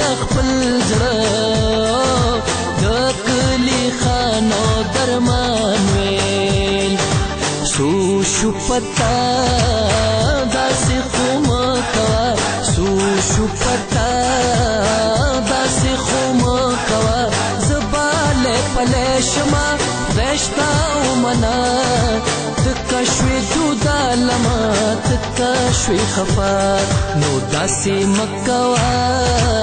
خپل زړه د کلی خانو درمان ویل سو شو پتا داسې خو مکوا سو شو پتا داسې خو مکوا زباله پله شما رشتا ومنا تکشوی جدا لما تکشوی خفا نو داسې مکوا